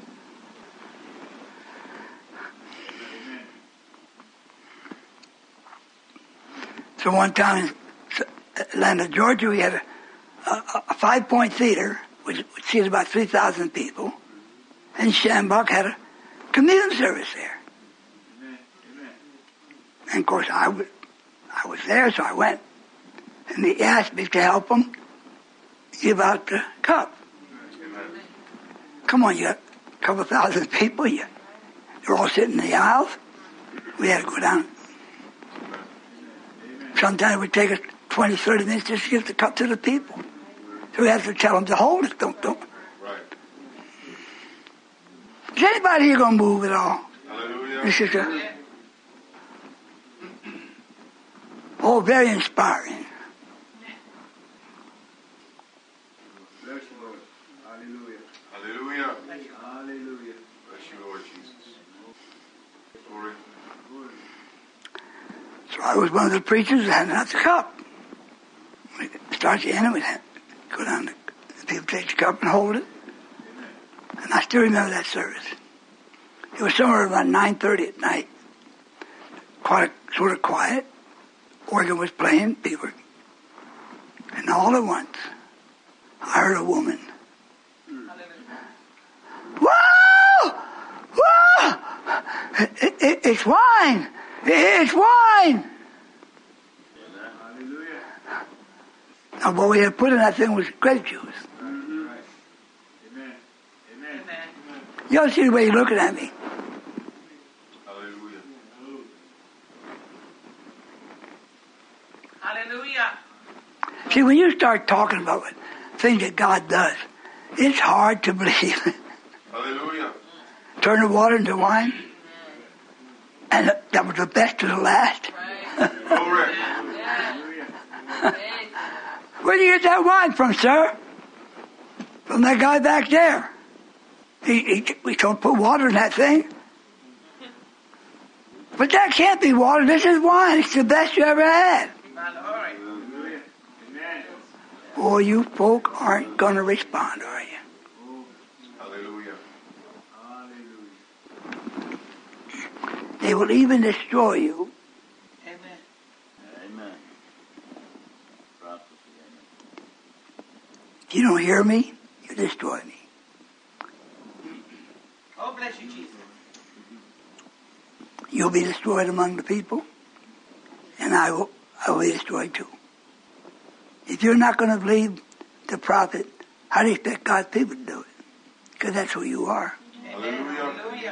C: So one time in Atlanta, Georgia, we had a 5-point theater, which seated about 3,000 people. And Shambach had a communion service there. And of course, I was there, so I went. And he asked me to help him give out the cup. Come on, you got a couple thousand people. They're all sitting in the aisles. We had to go down. Sometimes it would take us 20, 30 minutes just to give the cup to the people. So we have to tell them to hold it. Don't.
A: Right.
C: Is anybody here going to move at all?
A: Hallelujah.
C: This is very inspiring.
A: Bless you, Lord. Hallelujah. Hallelujah. Hallelujah. Bless you, Lord Jesus. Glory.
C: So I was one of the preachers that handed out the cup. We start the end, we'd go down the people take the cup and hold it. And I still remember that service. It was somewhere around 9:30 at night. Sort of quiet. Organ was playing, people. And all at once, I heard a woman. Whoa! Whoa! It's wine! It's wine! Now, what we had put in that thing was grape juice.
F: Amen. Amen.
C: You don't see the way you're looking at me.
A: Hallelujah.
B: Hallelujah.
C: See, when you start talking about things that God does, it's hard to believe.
A: Hallelujah.
C: Turn the water into wine. And that was the best to the last.
A: Glory.
C: Where did you get that wine from, sir? From that guy back there. We don't put water in that thing. But that can't be water. This is wine. It's the best you ever had.
F: Hallelujah. Amen.
C: Boy, you folk aren't going to respond, are you?
A: Hallelujah.
C: They will even destroy you.
B: Amen.
G: Amen.
C: If you don't hear me, you destroy me.
B: Oh, bless you, Jesus.
C: You'll be destroyed among the people, and I will be destroyed too. If you're not going to believe the prophet, how do you expect God's people to do it? Because that's who you are.
B: Hallelujah.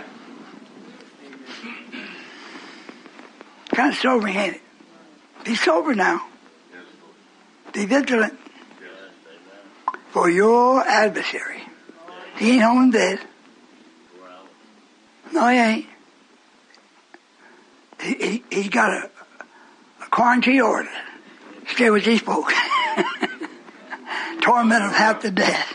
C: Kind of sobering, ain't it? Be sober now. Be vigilant. For your adversary. He ain't home in bed. No, he ain't. He's got a quarantine order. Stay with these folks. Torment them half to death.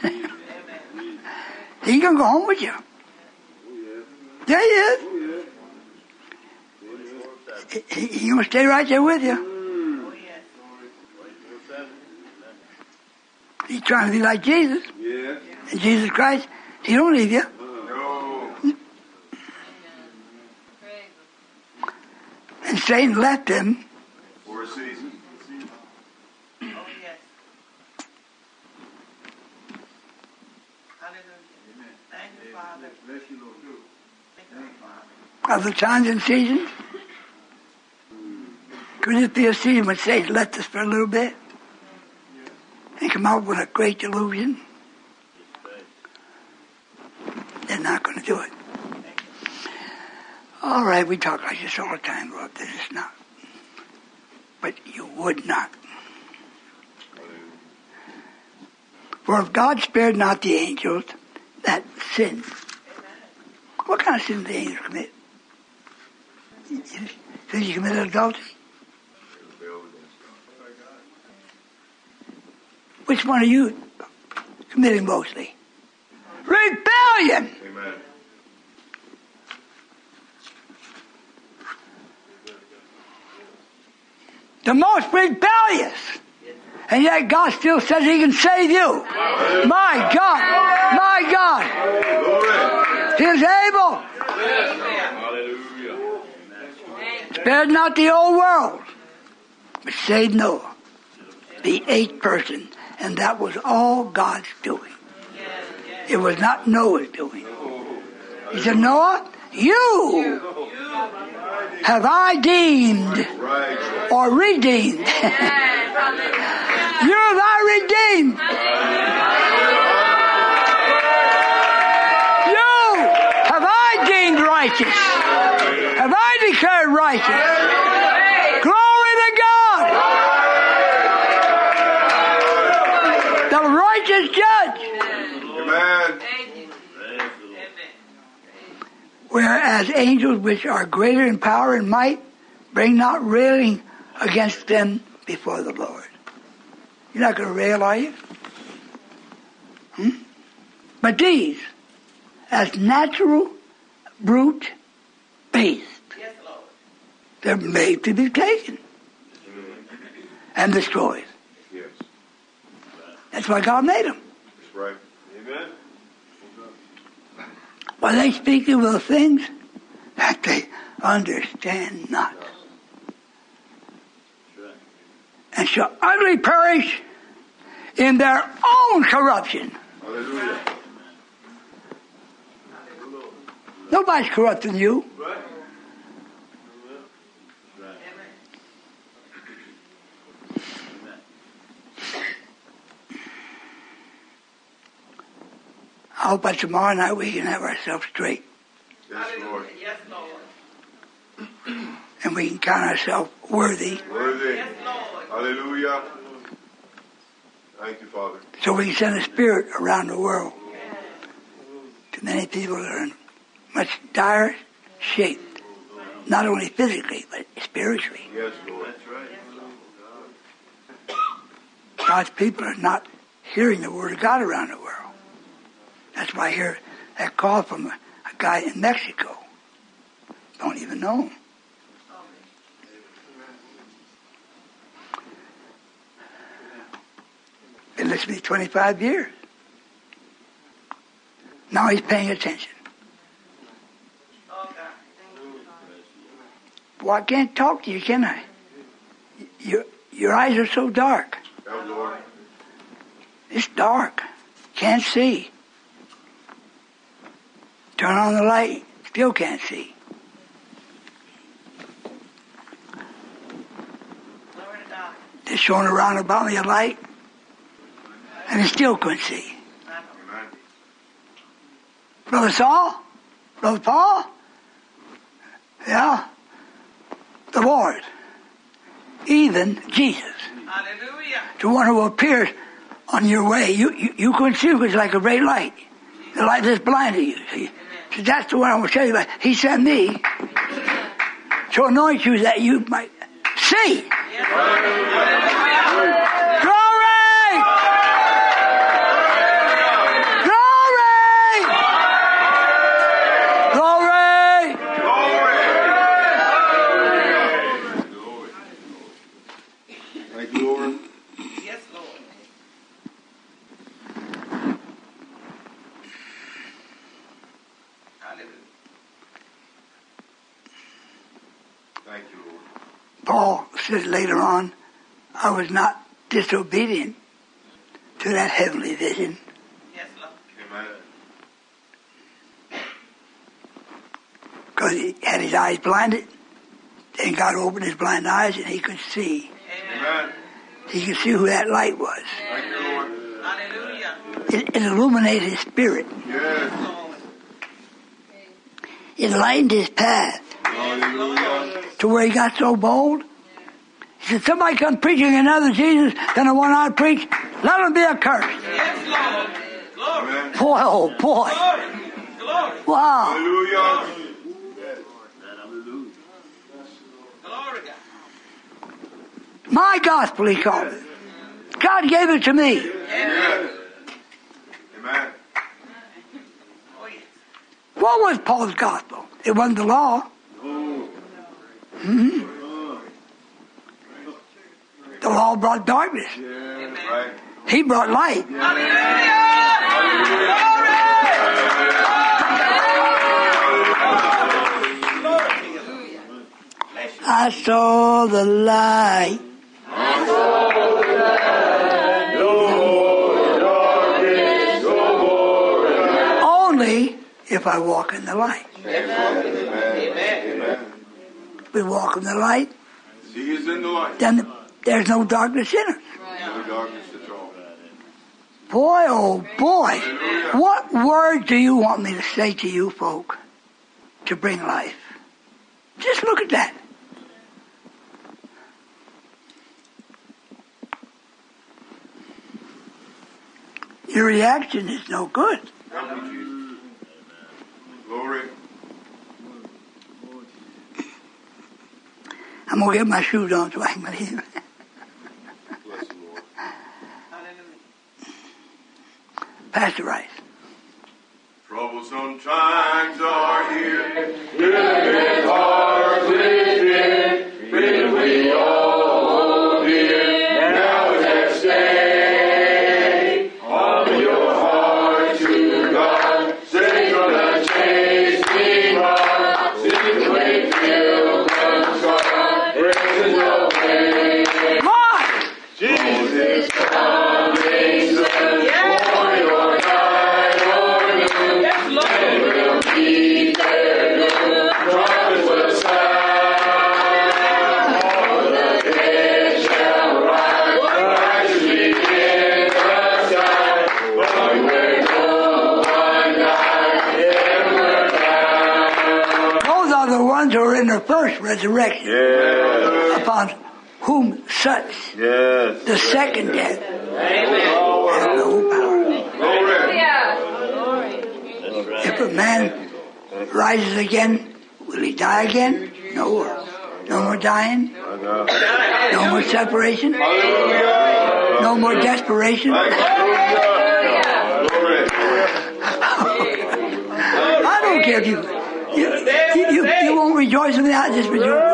C: He can go home with you. There he is. He will stay right there with you. He's trying to be like Jesus. And Jesus Christ, he don't leave you. And Satan left him
A: For a season.
B: Oh, yes. Hallelujah. Thank you, Father.
F: Bless you, Lord.
B: Thank you, Father.
C: of the times and seasons. Could it be a season when Satan left us for a little bit and come out with a great delusion? They're not going to do it. All right, we talk like this all the time, Lord. This is not. But you would not. For if God spared not the angels that sinned, what kind of sin did the angels commit? Did you commit adultery? Which one are you committing mostly? Rebellion!
A: Amen.
C: The most rebellious And yet God still says He can save you. My God. My God. He is able. Spared not the old world, but saved Noah, the 8th person. And that was all God's doing. It was not Noah's doing. He said, Noah, you have I deemed or redeemed. You have I redeemed. You have I deemed righteous. Have I declared righteous. Glory to God. The righteous judge.
A: Amen.
C: Whereas angels which are greater in power and might bring not railing against them before the Lord. You're not going to rail, are you? But these, as natural, brute beasts, they're made to be taken and destroyed.
A: Yes.
C: That's why God made them.
A: That's right. Amen.
C: But they speak of the things that they understand not. And shall utterly perish in their own corruption.
A: Hallelujah.
C: Nobody's corrupting you. I hope by tomorrow night we can have ourselves straight.
A: Yes, Lord.
B: Yes, Lord.
C: And we can count ourselves worthy.
A: Worthy.
B: Yes, Lord.
A: Hallelujah. Thank you, Father.
C: So we can send a spirit around the world to many people that are in much dire shape. Not only physically, but spiritually.
A: Yes, Lord. That's right.
C: God's people are not hearing the Word of God around the world. That's why I hear that call from a guy in Mexico. Don't even know him. Been listening to me 25 years. Now he's paying attention. Well, I can't talk to you, can I? Your eyes are so dark.
A: Yes, Lord.
C: It's dark. Can't see. Turn on the light. Still can't see. They're showing around about me a light. And I still couldn't see.
A: Amen.
C: Brother Saul? Brother Paul? Yeah? The Lord. Even Jesus.
B: Hallelujah.
C: The one who appears on your way. You couldn't see because it's like a bright light. The light that's blinded you. See? So that's the one I want to tell you about. He sent me to anoint you that you might see. Glory! Glory! Glory!
A: Thank you, Lord.
B: Yes, Lord. Hallelujah.
A: Thank you, Lord.
C: Paul says later on, I was not disobedient to that heavenly vision.
B: Yes, Lord.
A: Amen.
C: Because he had his eyes blinded. Then God opened his blind eyes and he could see.
A: Amen.
C: He could see who that light was.
A: Thank you, Lord.
B: Hallelujah.
C: It illuminated his spirit.
A: Yes.
C: It lightened his path
A: Hallelujah.
C: to where he got so bold. He said, somebody come preaching another Jesus than the one I preach, let him be accursed.
B: Yes, Lord. Glory.
A: Amen.
C: Boy, oh boy.
B: Glory.
C: Wow.
A: Hallelujah.
B: Glory, God.
C: My gospel, he called it. God gave it to me.
A: Yes. Amen.
B: Oh, yes.
C: What was Paul's gospel? It wasn't the law. The law brought darkness.
B: Amen.
A: Right.
C: He brought light. I saw the light. Only if I walk in the light.
A: Amen.
C: We walk in the light,
A: He is in the light.
C: then there's no darkness in us.
A: No darkness at all.
C: Boy, oh boy, what word do you want me to say to you folk to bring life? Just look at that. Your reaction is no good.
A: Help me, Jesus. Glory.
C: I'm going to get my shoes on so I can leave.
A: Bless the Lord.
C: Pastor Rice.
A: Troublesome times are here. Living hearts within. When we all dear. Now is that stay. Offer your heart to God. Stay from the chasing rod. Sing the way till comes God. Praise the way.
C: Lord!
A: Jesus coming soon. For your night or noon.
E: Yes, Lord.
A: Will be there noon. Trumpets will sound. All the dead shall rise. Righteous begin the sky. From where no one died, ever bound.
C: Those are the ones who are in the first resurrection.
A: Yes.
C: Upon whom such
A: Yes.
C: the second death has no power.
A: Glory.
C: If a man rises again, will he die again? No. No more dying. No more separation. No more desperation.
A: Glory.
C: I don't care if you won't rejoice with me. I just rejoice.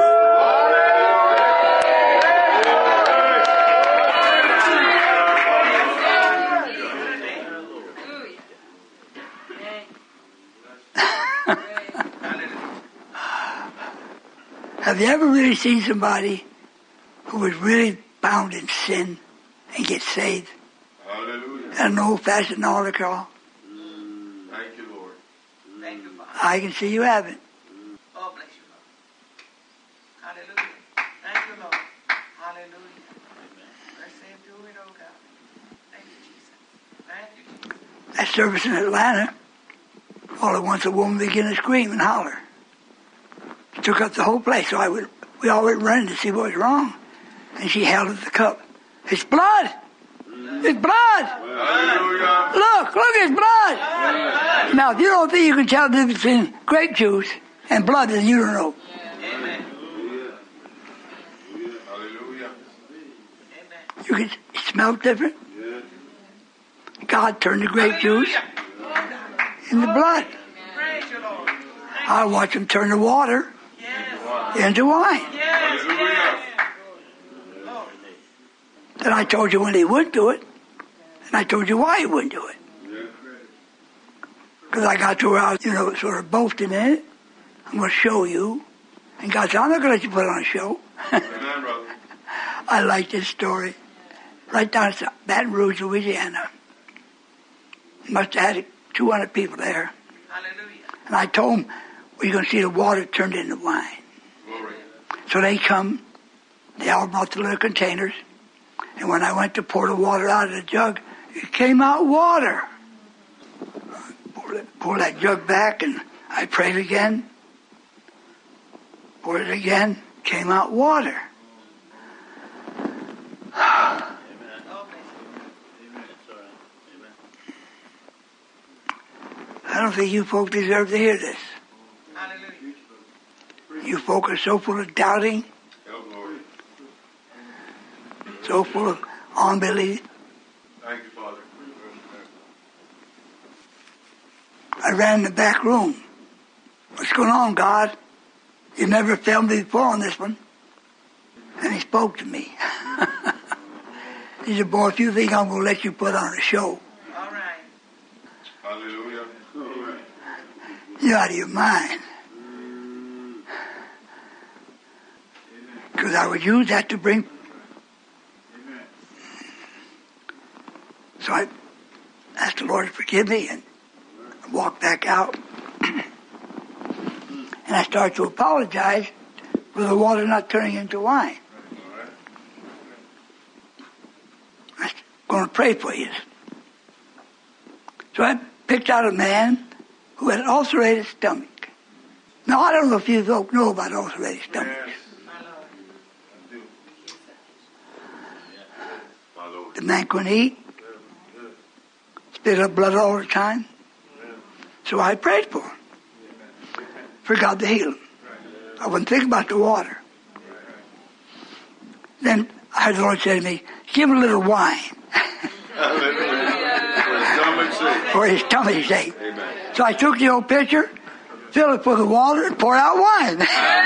C: Have you ever really seen somebody who was really bound in sin and get saved?
A: Hallelujah.
C: At an old-fashioned altar call?
A: Thank you, Lord.
E: Thank you, Father.
C: I can see you haven't.
E: Oh, bless you, Lord. Hallelujah. Thank you, Lord. Hallelujah. Mercy and do it, oh God. Thank you, Jesus. Thank you, Jesus.
C: That service in Atlanta, all at once a woman began to scream and holler. It took up the whole place, so we all went running to see what was wrong. And she held up the cup. It's blood! It's blood!
A: Hallelujah.
C: Look, it's blood! Now, if you don't think you can tell the difference between grape juice and blood, then you don't know.
E: Amen.
A: Hallelujah.
E: Amen.
C: You can smell different. God turned the grape juice into blood.
E: Praise you, Lord.
C: I watch him turn the water
E: Yes.
C: into wine.
E: Yes.
A: Hallelujah.
E: Lord.
C: Then I told you when he would do it, and I told you why he wouldn't do it. Because I got to where I was, sort of boasting in it. I'm going to show you. And God said, I'm not going to let you put on a show.
A: Amen, brother.
C: I like this story. Right down to Baton Rouge, Louisiana. Must have had 200 people there.
E: Hallelujah.
C: And I told them, well, you're going to see the water turned into wine.
A: Glory.
C: So they come. They all brought the little containers. And when I went to pour the water out of the jug, it came out water. Pour that jug back, and I prayed again. Poured it again, came out water. I don't think you folk deserve to hear this.
E: Hallelujah.
C: You folk are so full of doubting,
A: Help, Lord.
C: so full of unbelief.
A: Thank you, Father.
C: I ran in the back room. What's going on, God? You never failed me before on this one. And he spoke to me. He said, boy, if you think I'm going to let you put on a show,
E: All right.
A: Hallelujah.
C: you're out of your mind. Because I would use that to bring. So I asked the Lord to forgive me and walked back out. And I started to apologize for the water not turning into wine. I'm going to pray for you. So I picked out a man who had an ulcerated stomach. Now, I don't know if you folk know about ulcerated stomachs. The man couldn't eat, spit up blood all the time. So I prayed for him, for God to heal him. I wouldn't think about the water. Then I heard the Lord say to me, give him a little wine. For his stomach's sake. So I took the old pitcher, filled it full of water, and poured out wine.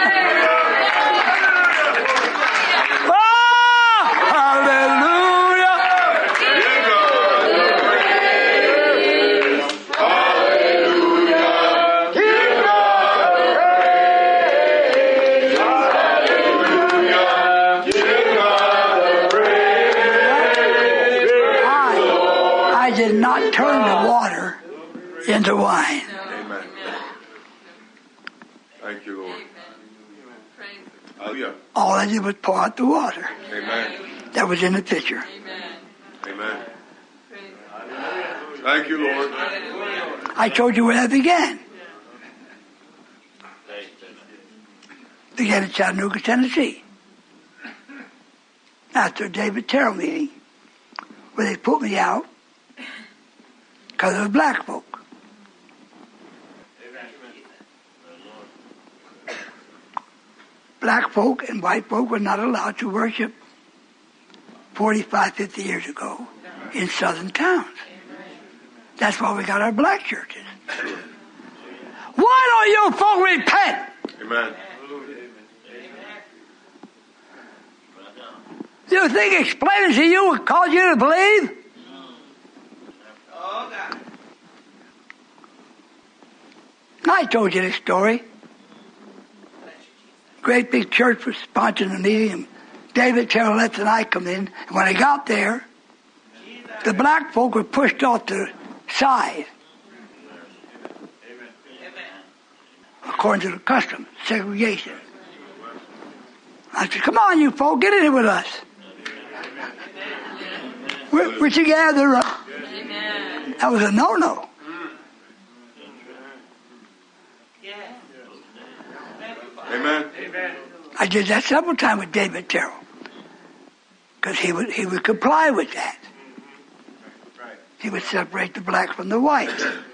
C: Turn the water into wine.
A: Amen. Thank you, Lord. Hallelujah.
C: All I did was pour out the water.
A: Amen.
C: That was in the pitcher.
A: Amen. Thank you, Lord.
C: I told you where that began. Began in Chattanooga, Tennessee. After a David Terrell meeting, where they put me out because of the black folk. Black folk and white folk were not allowed to worship 45, 50 years ago in southern towns. That's why we got our black churches. Why don't you folk repent?
A: Amen.
C: Do you think explaining to you would cause you to believe?
E: Oh, God.
C: I told you this story. Great big church was sponsoring the meeting, and David Terrellette and I come in. And when I got there, the black folk were pushed off the side. According to the custom, segregation. I said, come on, you folk, get in here with us. We're together. That was a no-no.
A: Amen.
C: I did that several times with David Terrell. Because he would comply with that. He would separate the black from the white.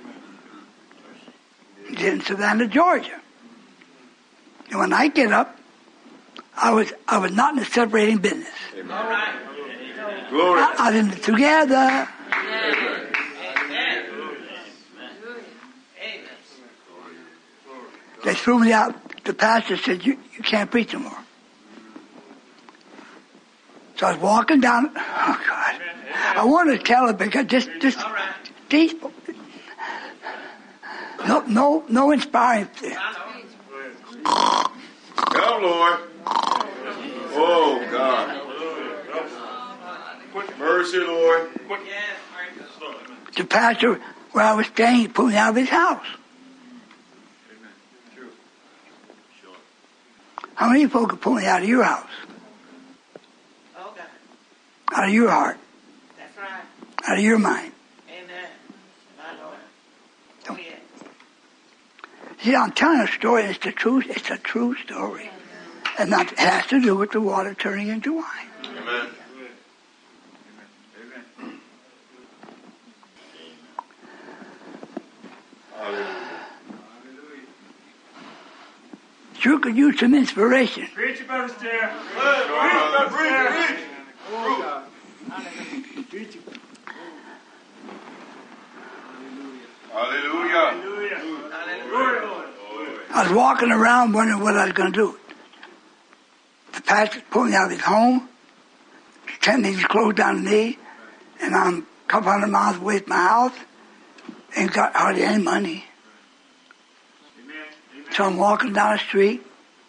C: He did in Savannah, Georgia. And when I get up, I was not in the separating business.
A: Amen. Glory.
C: I was in it together. They threw me out. The pastor said, you can't preach anymore. So I was walking down. Oh, God. I wanted to tell it because just these, no inspiring.
A: Come, Lord. Oh, God. Mercy, Lord.
C: The pastor where I was staying, he put me out of his house. How many folk could pull me out of your house?
E: Oh, God.
C: Out of your heart?
E: That's right.
C: Out of your mind?
E: Amen. My Lord.
C: Don't-
E: Yeah.
C: See, I'm telling a story, and it's a true story. And that has to do with the water turning into wine.
A: Amen. Hallelujah.
C: Sure could use some inspiration.
F: Preach about us there.
A: Hallelujah.
C: I was walking around wondering what I was going to do. The pastor pulled me out of his home, 10 inches closed down the knee, and I'm a couple hundred miles away from my house, ain't got hardly any money. So I'm walking down the street,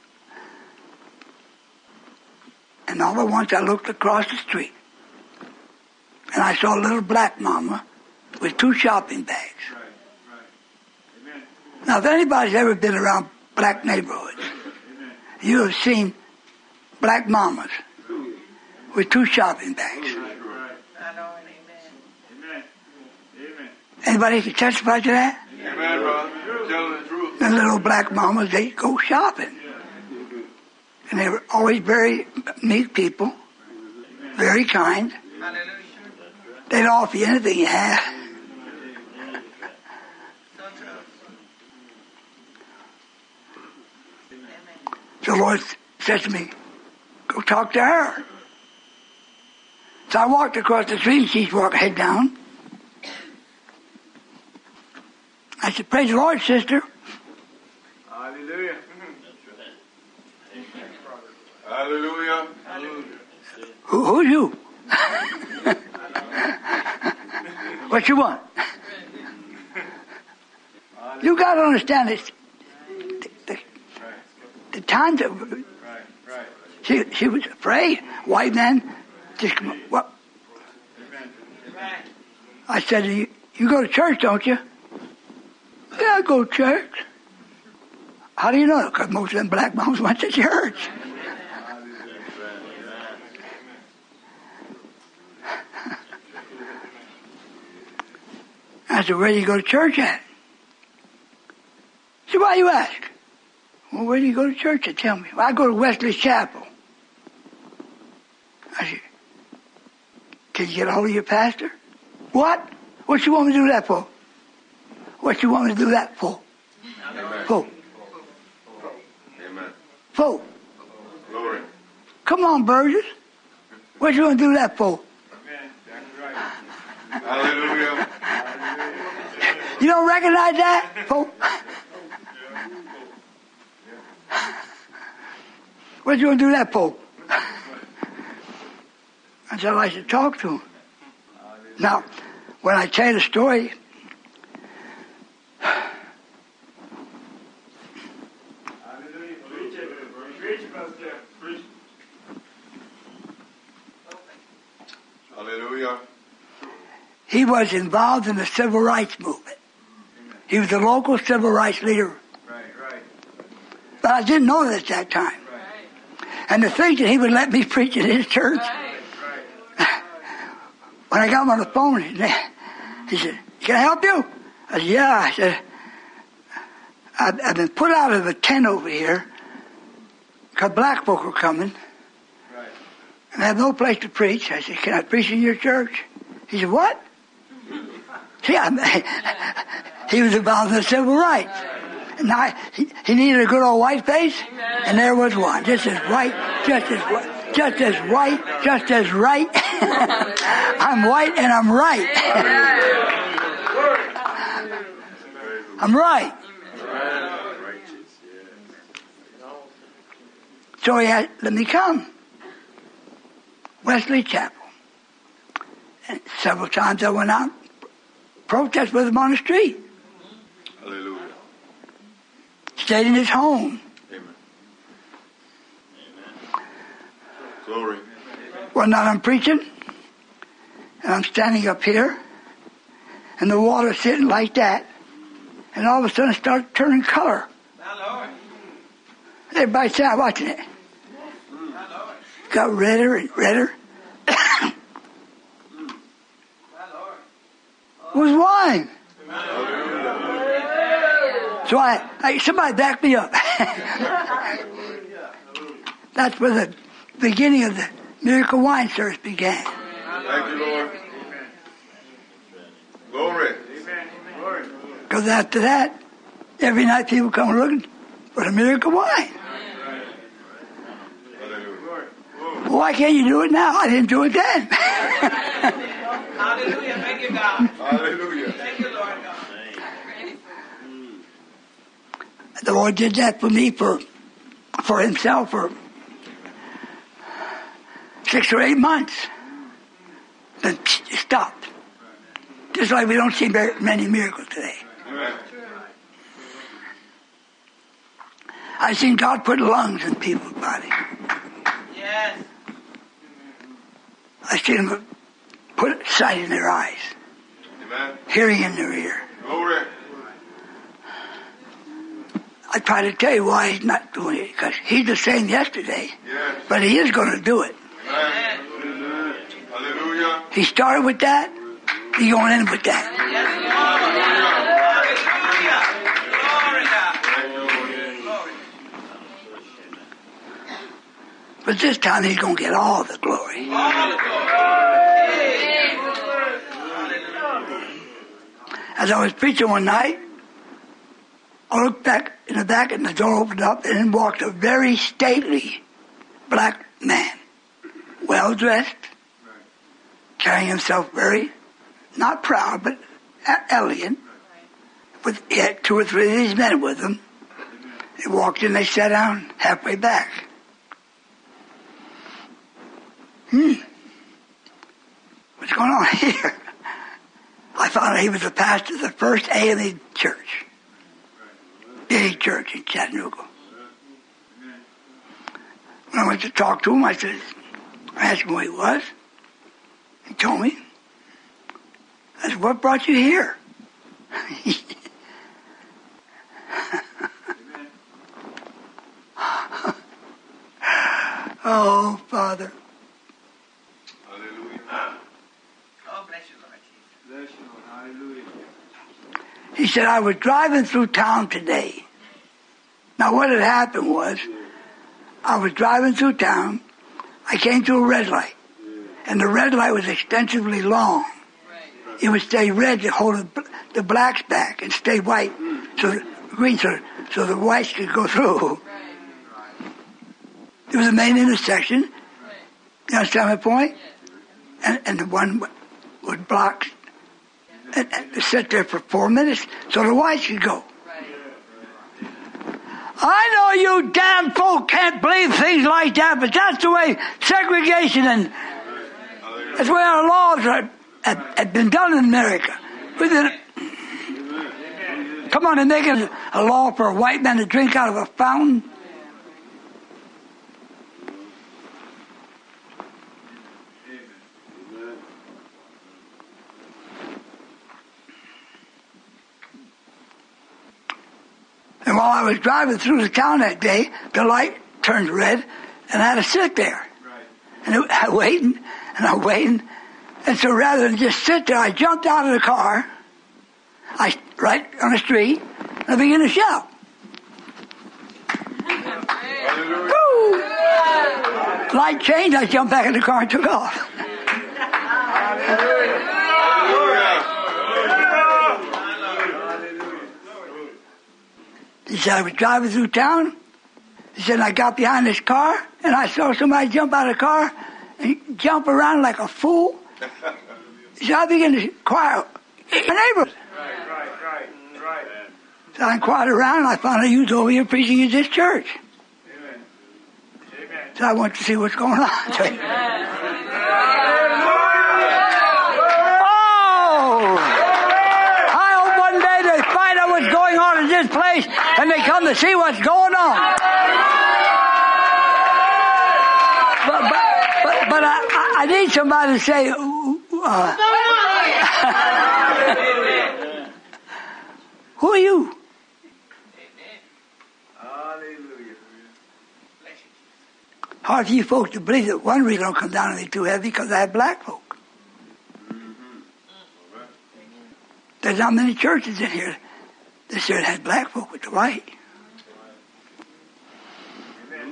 C: and all at once I looked across the street, and I saw a little black mama with 2 shopping bags. Now, if anybody's ever been around black neighborhoods, you have seen black mamas with 2 shopping bags. Anybody can testify to that?
A: Amen, brother. Telling the truth.
C: The little black mamas, they go shopping. And they were always very meek people, very kind. They'd offer you anything you had. So the Lord said to me, go talk to her. So I walked across the street and she's walking head down. I said, praise the Lord, sister.
A: Hallelujah. Hallelujah.
C: Who's you? What you want? You got to understand this. The times that she was afraid. White man just come up. What? I said, you go to church, don't you? Yeah, I go to church. How do you know? Because most of them black moms went to church. I said, where do you go to church at? She said, why you ask? Well, where do you go to church at? Tell me. Well, I go to Wesley Chapel. I said, can you get a hold of your pastor? What? What you want me to do that for? What you want me to do that for? For?
A: Amen.
C: For?
A: Glory.
C: Come on, Burgess. What you want to do that for?
A: Hallelujah.
C: You don't recognize that? For? What you want to do that for? I said, I like to talk to him. Now, when I tell you the story,
A: Hallelujah.
C: he was involved in the civil rights movement. He was the local civil rights leader. But I didn't know that at that time. And to think that he would let me preach in his church. When I got him on the phone, he said, can I help you? I said, yeah. I said, I've been put out of a tent over here because black folk are coming. And I have no place to preach. I said, can I preach in your church? He said, what? See, he was involved in the civil rights. And he needed a good old white face, and there was one. Just as white, just as white, just as white, just as right. I'm white and I'm right. I'm right. So he had, let me come. Wesley Chapel. And several times I went out, protest with him on the street.
A: Hallelujah.
C: Stayed in his home.
A: Amen. Glory.
C: One night I'm preaching, and I'm standing up here, and the water's sitting like that, and all of a sudden it started turning color. Everybody started watching it. Got redder and redder. It was wine. So somebody back me up. That's where the beginning of the miracle wine service began.
A: Thank you, Lord. Glory.
C: Because after that, every night people come looking for the miracle wine. Well, why can't you do it now? I didn't do it then.
E: Hallelujah. Thank you, God.
A: Hallelujah.
E: Thank you, Lord God.
C: The Lord did that for me for himself for 6 or 8 months. then it stopped. Just like we don't see very many miracles today. I've seen God put lungs in people's bodies.
E: Yes.
C: I've seen Him put sight in their eyes,
A: Amen.
C: hearing in their ear.
A: Glory.
C: I try to tell you why He's not doing it, because He's the same yesterday,
A: Yes.
C: but He is going to do it.
A: Amen. Hallelujah.
C: He started with that, He's going to end with that.
E: Yes, Lord. Hallelujah. Glory, God. Glory.
C: But this time He's going to get all the glory.
E: All the glory.
C: As I was preaching one night, I looked back in the back and the door opened up and in walked a very stately black man, well dressed, carrying himself very, not proud, but elegant. He had 2 or 3 of these men with him. They walked in, they sat down halfway back. What's going on here? I found out he was the pastor of the First AME Church. Big church in Chattanooga. When I went to talk to him, I asked him who he was. He told me. I said, what brought you here? Oh, Father.
A: Hallelujah.
E: Oh, bless you, Lord Jesus.
F: Bless you, Lord. Hallelujah.
C: He said, I was driving through town today. Now what had happened was, I was driving through town, I came to a red light, and the red light was extensively long. It would stay red to hold the blacks back and stay white, so green, so the whites could go through. It was a main intersection. You understand my point? And the one would block and sit there for 4 minutes so the whites could go. I know you damn folk can't believe things like that, but that's the way segregation and that's the way our laws have been done in America. Come on, and making a law for a white man to drink out of a fountain. And while I was driving through the town that day, the light turned red, and I had to sit there. And I'm waiting, and I'm waiting. And so rather than just sit there, I jumped out of the car, right on the street, and I began to shout. Woo! Light changed, I jumped back in the car and took off. He said, I was driving through town. He said, I got behind this car, and I saw somebody jump out of the car and jump around like a fool. He said, I began to inquire in my neighborhood.
F: Right.
C: So I inquired around, and I found out you was over here preaching at this church.
F: Amen.
C: So I went to see what's going on. Going on in this place, and they come to see what's going on. But I need somebody to say, who are you?
F: Hallelujah.
C: Hard for you folks to believe that one reason I don't come down and be too heavy because I have black folk. There's not many churches in here. This year it had black folk with the white.
E: Amen.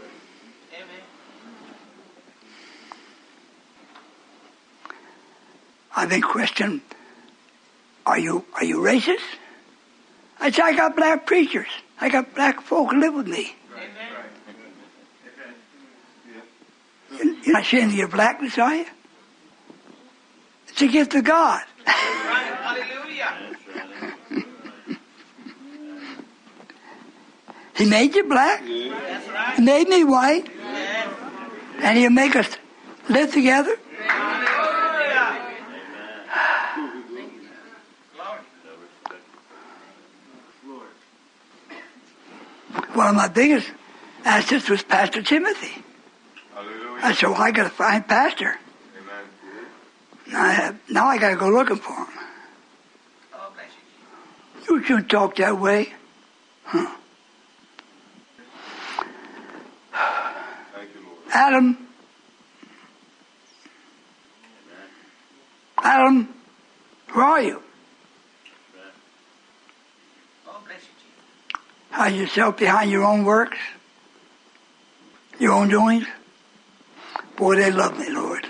C: I've been questioned, are you racist? I said, I got black preachers. I got black folk who live with me. You're not ashamed of your blackness, are you? It's a gift of God.
E: Hallelujah.
C: He made you black.
E: That's right.
C: He made me white.
E: Yes.
C: And He'll make us live together.
E: Hallelujah.
C: One of my biggest assets was Pastor Timothy.
A: Hallelujah.
C: I said, well, I got to find Pastor.
A: Amen.
C: Now I got to go looking for him.
E: Oh, bless you, Jesus.
C: You shouldn't talk that way. Huh.
A: Thank you, Lord.
C: Adam. Adam, where are you?
E: Oh, bless you, Jesus.
C: Hide yourself behind your own works, your own doings. Boy, they love me, Lord.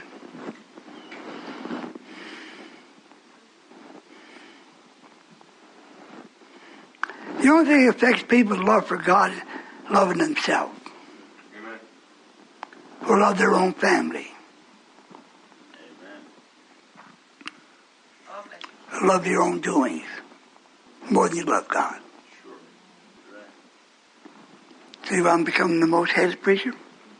C: The only thing that affects people's love for God is loving themselves
A: Amen.
C: or love their own family.
E: Oh, bless you.
C: Or love your own doings more than you love God. See why I'm becoming the most hated preacher?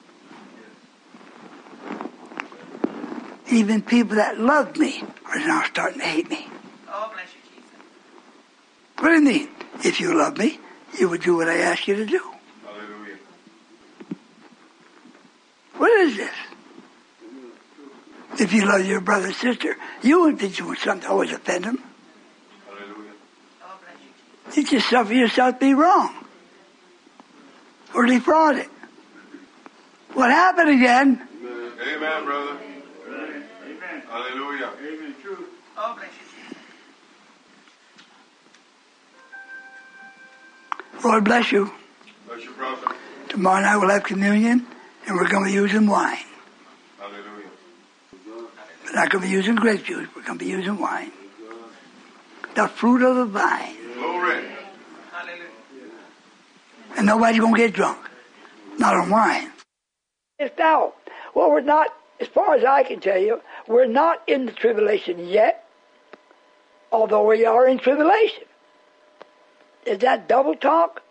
C: Even people that love me are now starting to hate me.
E: Oh, bless you, Jesus.
C: What do you mean? If you love me, you would do what I ask you to do.
A: Hallelujah.
C: What is this? If you love your brother and sister, you wouldn't be doing something to always offend them.
A: Hallelujah.
E: Oh, bless you, Jesus.
C: You just suffer yourself to be wrong or defrauded. What happened again?
A: Amen, brother.
F: Amen.
A: Hallelujah.
F: Amen. True.
E: Oh, bless you, Jesus.
C: Lord bless you.
A: Bless you, brother.
C: Tomorrow night we'll have communion, and we're going to be using wine.
A: Hallelujah.
C: We're not going to be using grape juice. We're going to be using wine. The fruit of the vine.
A: Glory.
E: Hallelujah.
C: And nobody's going to get drunk. Not on wine. It's now. Well, we're not, as far as I can tell you, we're not in the tribulation yet, although we are in tribulation. Is that double talk?